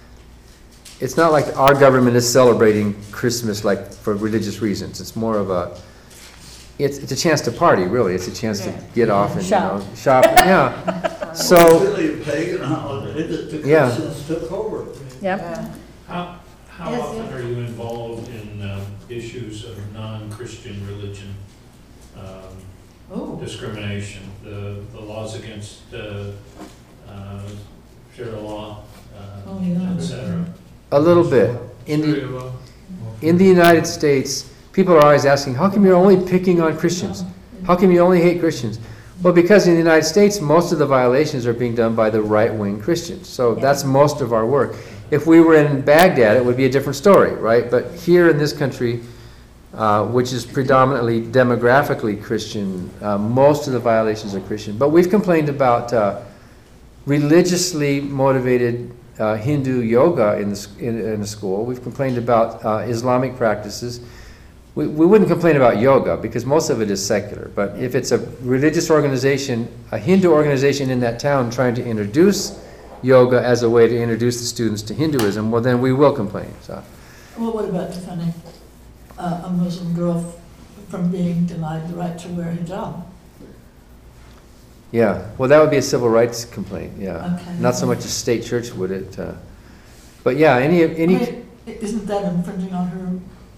our government is celebrating Christmas like for religious reasons. It's more of a, it's a chance to party, really. It's a chance to get off and, shop. Yeah. So, It's really a pagan holiday that the Yeah. Christians took over. Yep. How Yes, often yeah. are you involved in issues of non-Christian religion? Oh, Discrimination, the laws against share law, Oh, yeah. et cetera? a little bit. In the United States, people are always asking, how come you're only picking on Christians? How come you only hate Christians? Well, because in the United States, most of the violations are being done by the right-wing Christians. So that's most of our work. If we were in Baghdad, it would be a different story, right? But here in this country, which is predominantly demographically Christian, most of the violations are Christian. But we've complained about religiously motivated Hindu yoga in the school. We've complained about Islamic practices. We wouldn't complain about yoga because most of it is secular. But if it's a religious organization, a Hindu organization in that town trying to introduce yoga as a way to introduce the students to Hinduism, well then we will complain. So. well, what about defending a Muslim girl from being denied the right to wear hijab? Yeah, well that would be a civil rights complaint, yeah. Okay. Not so much a state church would it. But yeah, any Wait, isn't that infringing on her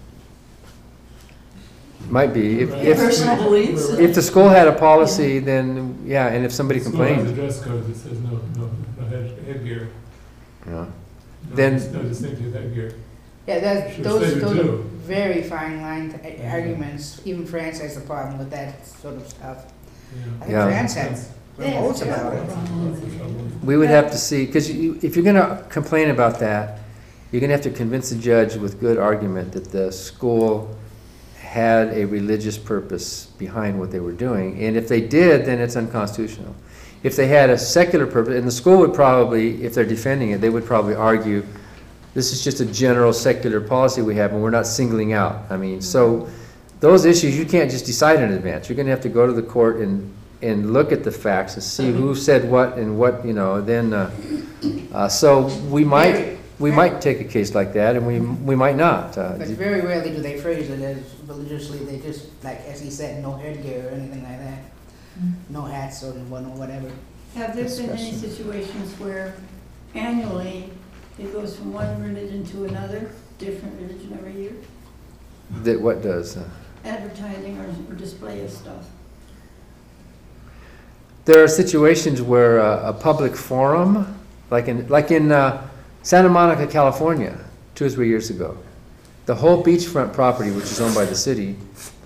might be. If personal beliefs? If the school had a policy, then yeah, and if somebody complained. The dress code that says no headgear. Yeah. No, Then- no distinctive headgear. Yeah, that's, Should those say the are two. very fine line arguments. Even France has a problem with that sort of stuff. I think Yeah. France has revolts about it. We would have to see, because if you're going to complain about that, you're going to have to convince the judge with good argument that the school had a religious purpose behind what they were doing. And if they did, then it's unconstitutional. If they had a secular purpose, and the school would probably, if they're defending it, they would probably argue, this is just a general secular policy we have and we're not singling out. I mean, so those issues you can't just decide in advance. You're going to have to go to the court and look at the facts and see who said what and what, then, so we might take a case like that and we might not. But very rarely do they phrase it as religiously. They just, like as he said, no headgear or anything like that. No hats or whatever. Have there been any situations where annually it goes from one religion to another, different religion every year? That what does? Advertising or display of stuff? There are situations where a public forum, like in Santa Monica, California, 2 or 3 years ago, the whole beachfront property, which is owned by the city,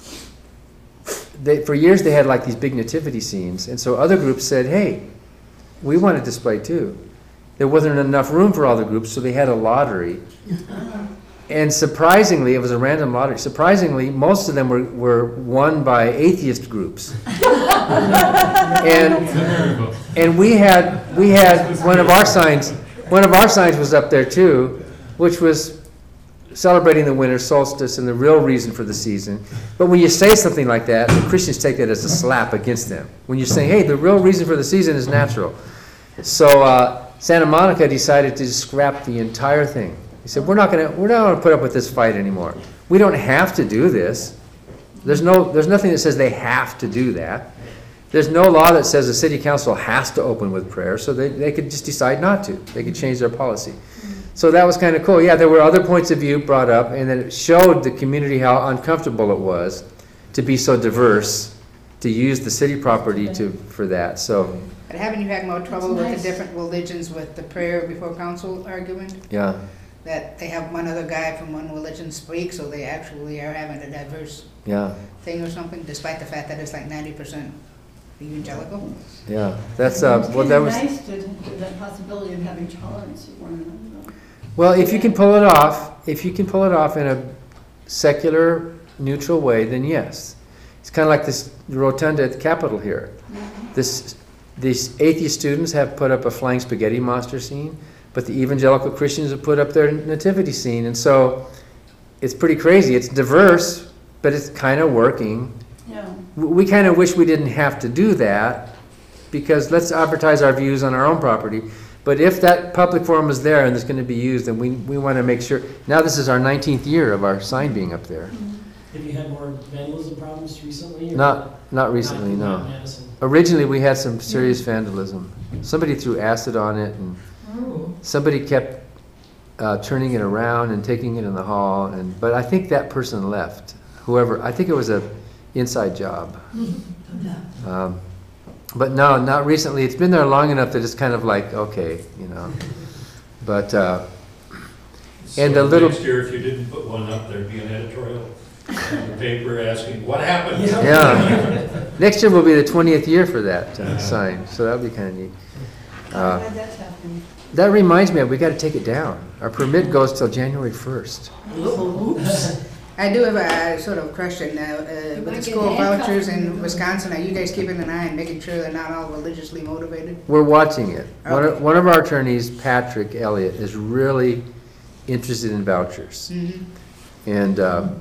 for years they had like these big nativity scenes, and so other groups said, hey, we want to display too. There wasn't enough room for all the groups, so they had a lottery. And surprisingly, it was a random lottery. Surprisingly, most of them were won by atheist groups. And we had one of our signs was up there too, which was celebrating the winter solstice and the real reason for the season. But when you say something like that, the Christians take that as a slap against them. When you say, hey, the real reason for the season is natural. So Santa Monica decided to scrap the entire thing. He said, we're not going to put up with this fight anymore. We don't have to do this. There's nothing that says they have to do that. There's no law that says the city council has to open with prayer, so they could just decide not to. They could change their policy. So that was kind of cool. Yeah, there were other points of view brought up, and then it showed the community how uncomfortable it was to be so diverse, to use the city property for that. So. But haven't you had more trouble with the different religions with the prayer before council argument? Yeah. That they have one other guy from one religion speak, so they actually are having a diverse thing or something, despite the fact that it's like 90% evangelical. Yeah, that's well. That was nice to that possibility of having tolerance of one another. well. If you can pull it off, in a secular, neutral way, then yes. It's kind of like this rotunda at the Capitol here. These atheist students have put up a flying spaghetti monster scene, but the evangelical Christians have put up their nativity scene, and so it's pretty crazy. It's diverse, but it's kind of working. Yeah. We kind of wish we didn't have to do that, because let's advertise our views on our own property. But if that public forum is there and it's going to be used, then we want to make sure. Now this is our 19th year of our sign being up there. Have you had more vandalism problems recently? Or Not recently, not no. Madison? Originally, we had some serious vandalism. Somebody threw acid on it, and somebody kept turning it around and taking it in the hall. But I think that person left. Whoever, I think it was a inside job. But no, not recently. It's been there long enough that it's kind of like, okay, you know. But, and the little... Next year, if you didn't put one up, there'd be an editorial in the paper asking, what happened? Yeah. Next year will be the 20th year for that sign, so that'll be kind of neat. Glad that's happening. That reminds me, we got to take it down. Our permit goes till January 1st. Oops. I do have a sort of question with the school vouchers in Wisconsin. Are you guys keeping an eye and making sure they're not all religiously motivated? We're watching it. Okay. One of our attorneys, Patrick Elliott, is really interested in vouchers. And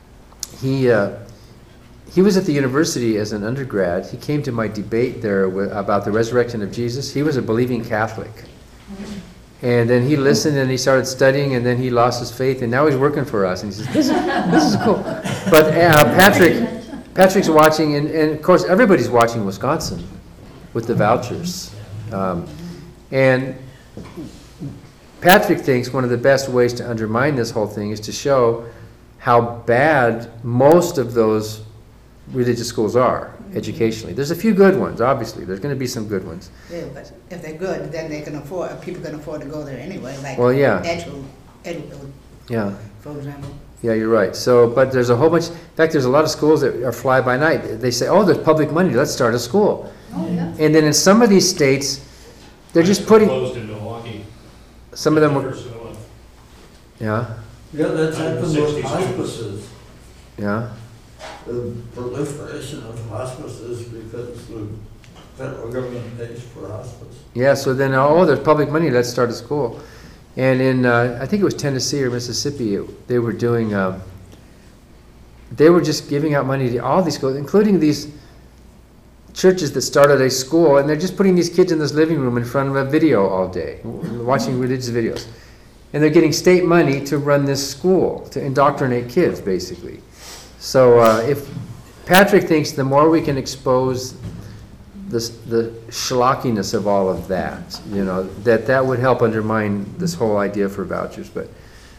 he was at the university as an undergrad. He came to my debate there about the resurrection of Jesus. He was a believing Catholic. And then he listened and he started studying, and then he lost his faith, and now he's working for us. And he says, this is cool. But Patrick's watching, and of course everybody's watching Wisconsin with the vouchers. And Patrick thinks one of the best ways to undermine this whole thing is to show how bad most of those religious schools are educationally. There's a few good ones, obviously. There's going to be some good ones. Yeah, but if they're good, then they can afford. People can afford to go there anyway. Like Edgewood, yeah, for example. Yeah, you're right. So, but there's a whole bunch. In fact, there's a lot of schools that are fly by night. They say, "Oh, there's public money. Let's start a school." Oh, yeah. And then in some of these states, they're just putting. Closed in Milwaukee. Some of them were. First of the month. Yeah. Yeah, that's happened with hospices. Yeah. The proliferation of hospices because the federal government pays for hospice. Yeah. So then, oh, there's public money. Let's start a school. And in, I think it was Tennessee or Mississippi, they were doing, they were just giving out money to all these schools, including these churches that started a school, and they're just putting these kids in this living room in front of a video all day, watching religious videos. And they're getting state money to run this school, to indoctrinate kids, basically. So if Patrick thinks the more we can expose the schlockiness of all of that, you know, that would help undermine this whole idea for vouchers. But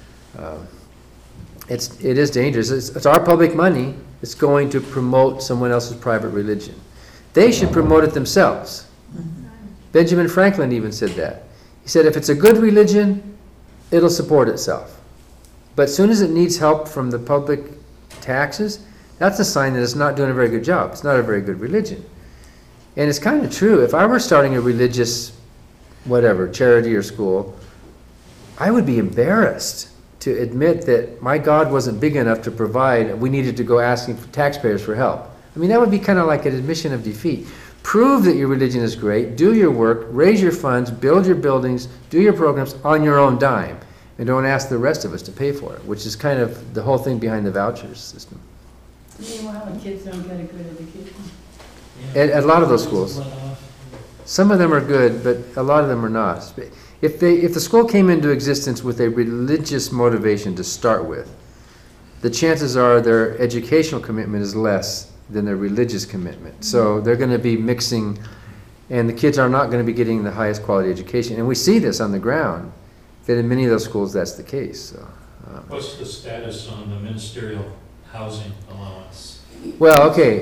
it is dangerous. It's our public money. It's going to promote someone else's private religion. They should promote it themselves. Benjamin Franklin even said that. He said, if it's a good religion, it'll support itself. But as soon as it needs help from the public taxes, that's a sign that it's not doing a very good job. It's not a very good religion. And it's kind of true. If I were starting a religious, whatever, charity or school, I would be embarrassed to admit that my God wasn't big enough to provide. We needed to go asking for taxpayers for help. I mean, that would be kind of like an admission of defeat. Prove that your religion is great, do your work, raise your funds, build your buildings, do your programs on your own dime, and don't ask the rest of us to pay for it, which is kind of the whole thing behind the vouchers system. Meanwhile, the kids don't get a good education. At a lot of those schools. Some of them are good, but a lot of them are not. If the school came into existence with a religious motivation to start with, the chances are their educational commitment is less than their religious commitment. So they're going to be mixing, and the kids are not going to be getting the highest quality education. And we see this on the ground, that in many of those schools that's the case. So, what's the status on the ministerial housing allowance? Well, okay.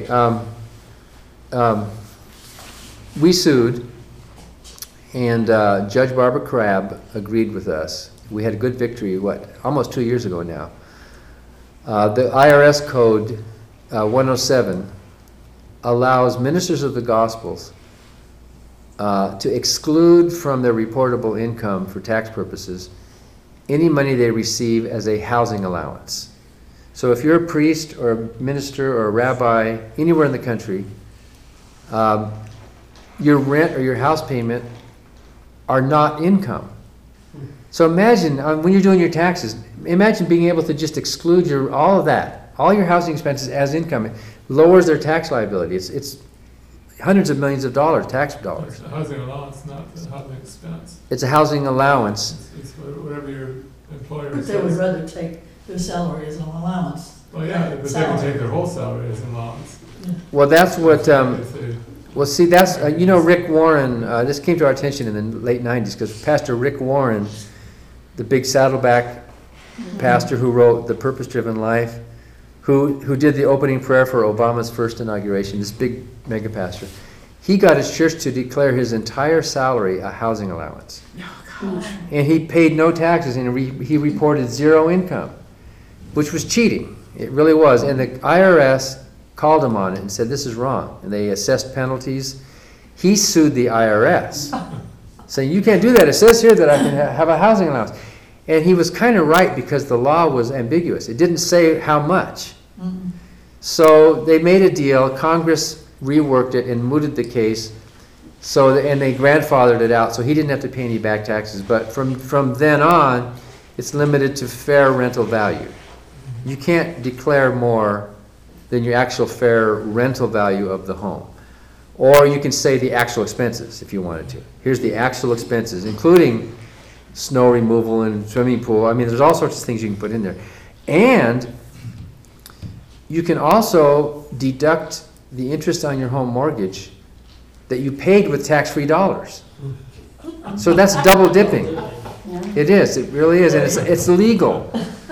We sued, and Judge Barbara Crabb agreed with us. We had a good victory, almost 2 years ago now. The IRS code 107 allows ministers of the Gospels to exclude from their reportable income for tax purposes any money they receive as a housing allowance. So if you're a priest or a minister or a rabbi anywhere in the country, your rent or your house payment are not income. So imagine, when you're doing your taxes, imagine being able to just exclude all of that all your housing expenses as income, lowers their tax liability. It's hundreds of millions of dollars, tax dollars. It's a housing allowance, not the housing expense. It's a housing allowance. It's whatever your employer But says. they would rather take their salary as an allowance. Well, yeah, but they can take their whole salary as an allowance. Well, that's what, If they- well, see, that's, you know, Rick Warren, this came to our attention in the late 90s, because Pastor Rick Warren, the big Saddleback pastor who wrote The Purpose-Driven Life, who did the opening prayer for Obama's first inauguration, this big mega pastor, he got his church to declare his entire salary a housing allowance. And he paid no taxes, and he reported zero income, which was cheating. It really was. And the IRS called him on it and said, this is wrong. And they assessed penalties. He sued the IRS, saying, you can't do that. It says here that I can have a housing allowance. And he was kind of right, because the law was ambiguous. It didn't say how much. So they made a deal. Congress reworked it and mooted the case. And they grandfathered it out, so he didn't have to pay any back taxes. But from then on, it's limited to fair rental value. You can't declare more than your actual fair rental value of the home. Or you can say the actual expenses if you wanted to. Here's the actual expenses, including snow removal and swimming pool. I mean, there's all sorts of things you can put in there. And you can also deduct the interest on your home mortgage that you paid with tax-free dollars. So that's double dipping. It is, it really is, and it's legal.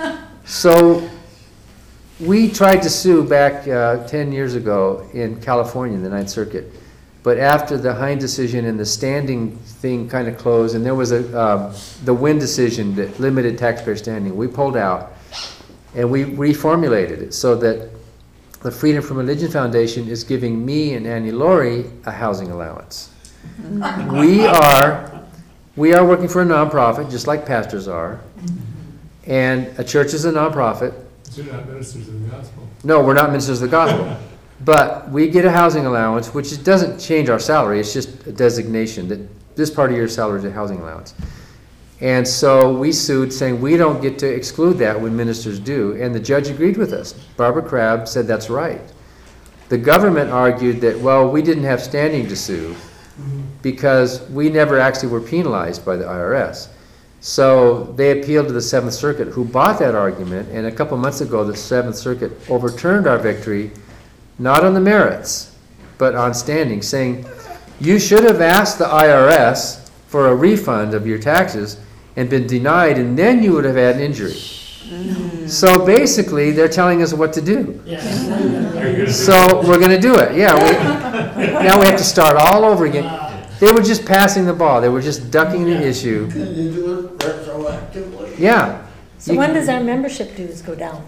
So we tried to sue back 10 years ago in California in the Ninth Circuit. But after the Hine decision and the standing thing kind of closed, and there was the Wynn decision that limited taxpayer standing, we pulled out and we reformulated it so that the Freedom from Religion Foundation is giving me and Annie Laurie a housing allowance. We are working for a nonprofit, just like pastors are, and a church is a nonprofit. But you're not ministers of the gospel. No, we're not ministers of the gospel. But we get a housing allowance, which doesn't change our salary. It's just a designation that this part of your salary is a housing allowance. And so we sued, saying we don't get to exclude that when ministers do. And the judge agreed with us. Barbara Crabb said that's right. The government argued that, well, we didn't have standing to sue because we never actually were penalized by the IRS. So they appealed to the Seventh Circuit, who bought that argument. And a couple months ago, the Seventh Circuit overturned our victory, not on the merits, but on standing, saying you should have asked the IRS for a refund of your taxes and been denied, and then you would have had an injury. So basically, they're telling us what to do. So we're going to do it. Yeah. Now we have to start all over again. They were just passing the ball. They were just ducking the issue. Can you do it retroactively? Yeah. So when does our membership dues go down?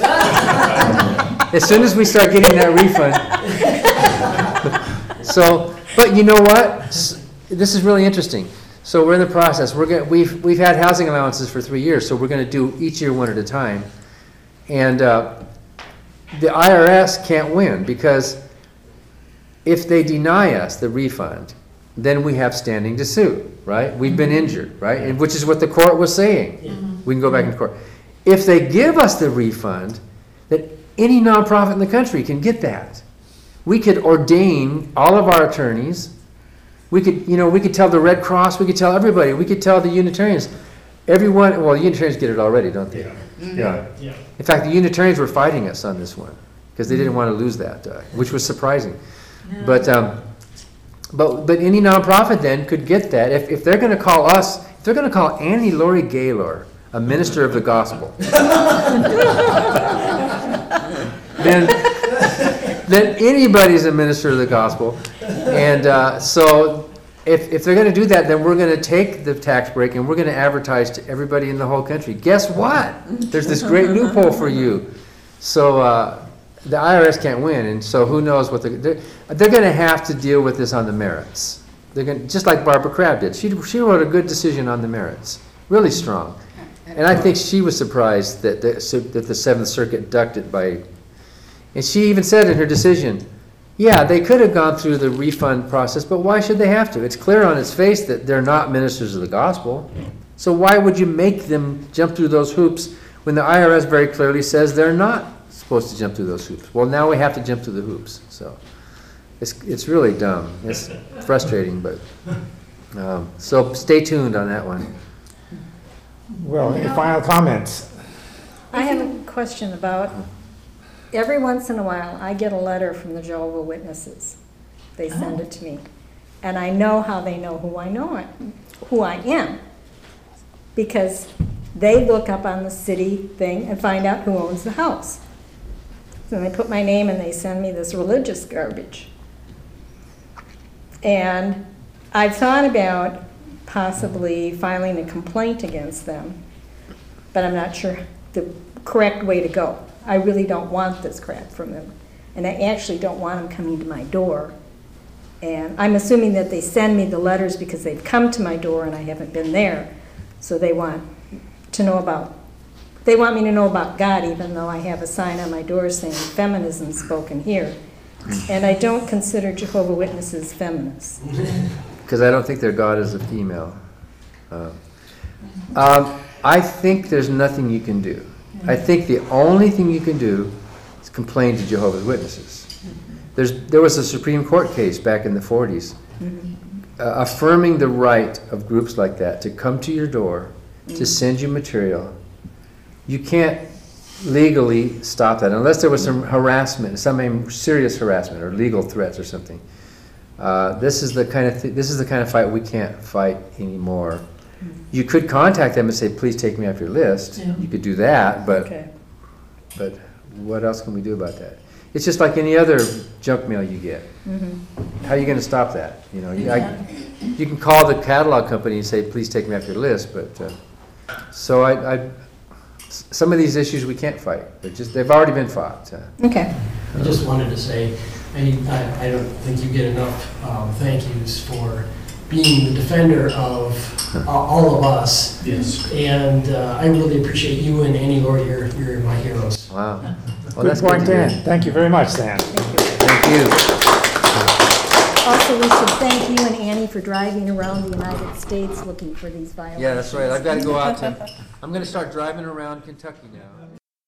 As soon as we start getting that refund. So, but you know what? This is really interesting. So we're in the process. We've had housing allowances for 3 years, so we're going to do each year one at a time. And the IRS can't win, because if they deny us the refund, then we have standing to sue, right? We've been injured, right? And which is what the court was saying. We can go back in court. If they give us the refund, that any nonprofit in the country can get that. We could ordain all of our attorneys. We could tell the Red Cross, we could tell everybody, we could tell the Unitarians. Everyone, well, the Unitarians get it already, don't they? Yeah. In fact, the Unitarians were fighting us on this one, because they didn't want to lose that, which was surprising. But any nonprofit then could get that. If they're going to call us, if they're going to call Annie Laurie Gaylor a minister of the gospel, then anybody's a minister of the gospel. And so if they're going to do that, then we're going to take the tax break and we're going to advertise to everybody in the whole country. Guess what? There's this great loophole for you. So the IRS can't win, and so who knows what they're going to have to deal with this on the merits. They're going, just like Barbara Crabb did. She wrote a good decision on the merits, really strong. And I think she was surprised that the Seventh Circuit ducked it by. And she even said in her decision, yeah, they could have gone through the refund process, but why should they have to? It's clear on its face that they're not ministers of the gospel. So why would you make them jump through those hoops when the IRS very clearly says they're not supposed supposed to jump through those hoops. Well, now we have to jump through the hoops, so it's really dumb. It's frustrating, but, so stay tuned on that one. Well, any final comments? I have a question about, every once in a while, I get a letter from the Jehovah Witnesses. They send it to me. And I know how they know who I am. Because they look up on the city thing and find out who owns the house. So they put my name and they send me this religious garbage. And I've thought about possibly filing a complaint against them, but I'm not sure the correct way to go. I really don't want this crap from them. And I actually don't want them coming to my door. And I'm assuming that they send me the letters because they've come to my door and I haven't been there. So they want to know about, they want me to know about God, even though I have a sign on my door saying feminism spoken here. And I don't consider Jehovah Witnesses feminists. Because I don't think their God is a female. I think there's nothing you can do. I think the only thing you can do is complain to Jehovah's Witnesses. There was a Supreme Court case back in the 40s affirming the right of groups like that to come to your door, to send you material. You can't legally stop that unless there was some harassment, some serious harassment or legal threats or something. This is the kind of fight we can't fight anymore. You could contact them and say, please take me off your list. Yeah. You could do that, but what else can we do about that? It's just like any other junk mail you get. How are you going to stop that? You know, you can call the catalog company and say, please take me off your list, but so some of these issues we can't fight. They've already been fought. Okay. I just wanted to say, I don't think you get enough thank yous for being the defender of all of us. Yes. And I really appreciate you and Annie Lord. You're my heroes. Wow. Well, Good point, Dan. Thank you very much, Dan. Thank you. Also, we should thank you and Annie for driving around the United States looking for these violations. Yeah, that's right. I've got to go out to, I'm going to start driving around Kentucky now.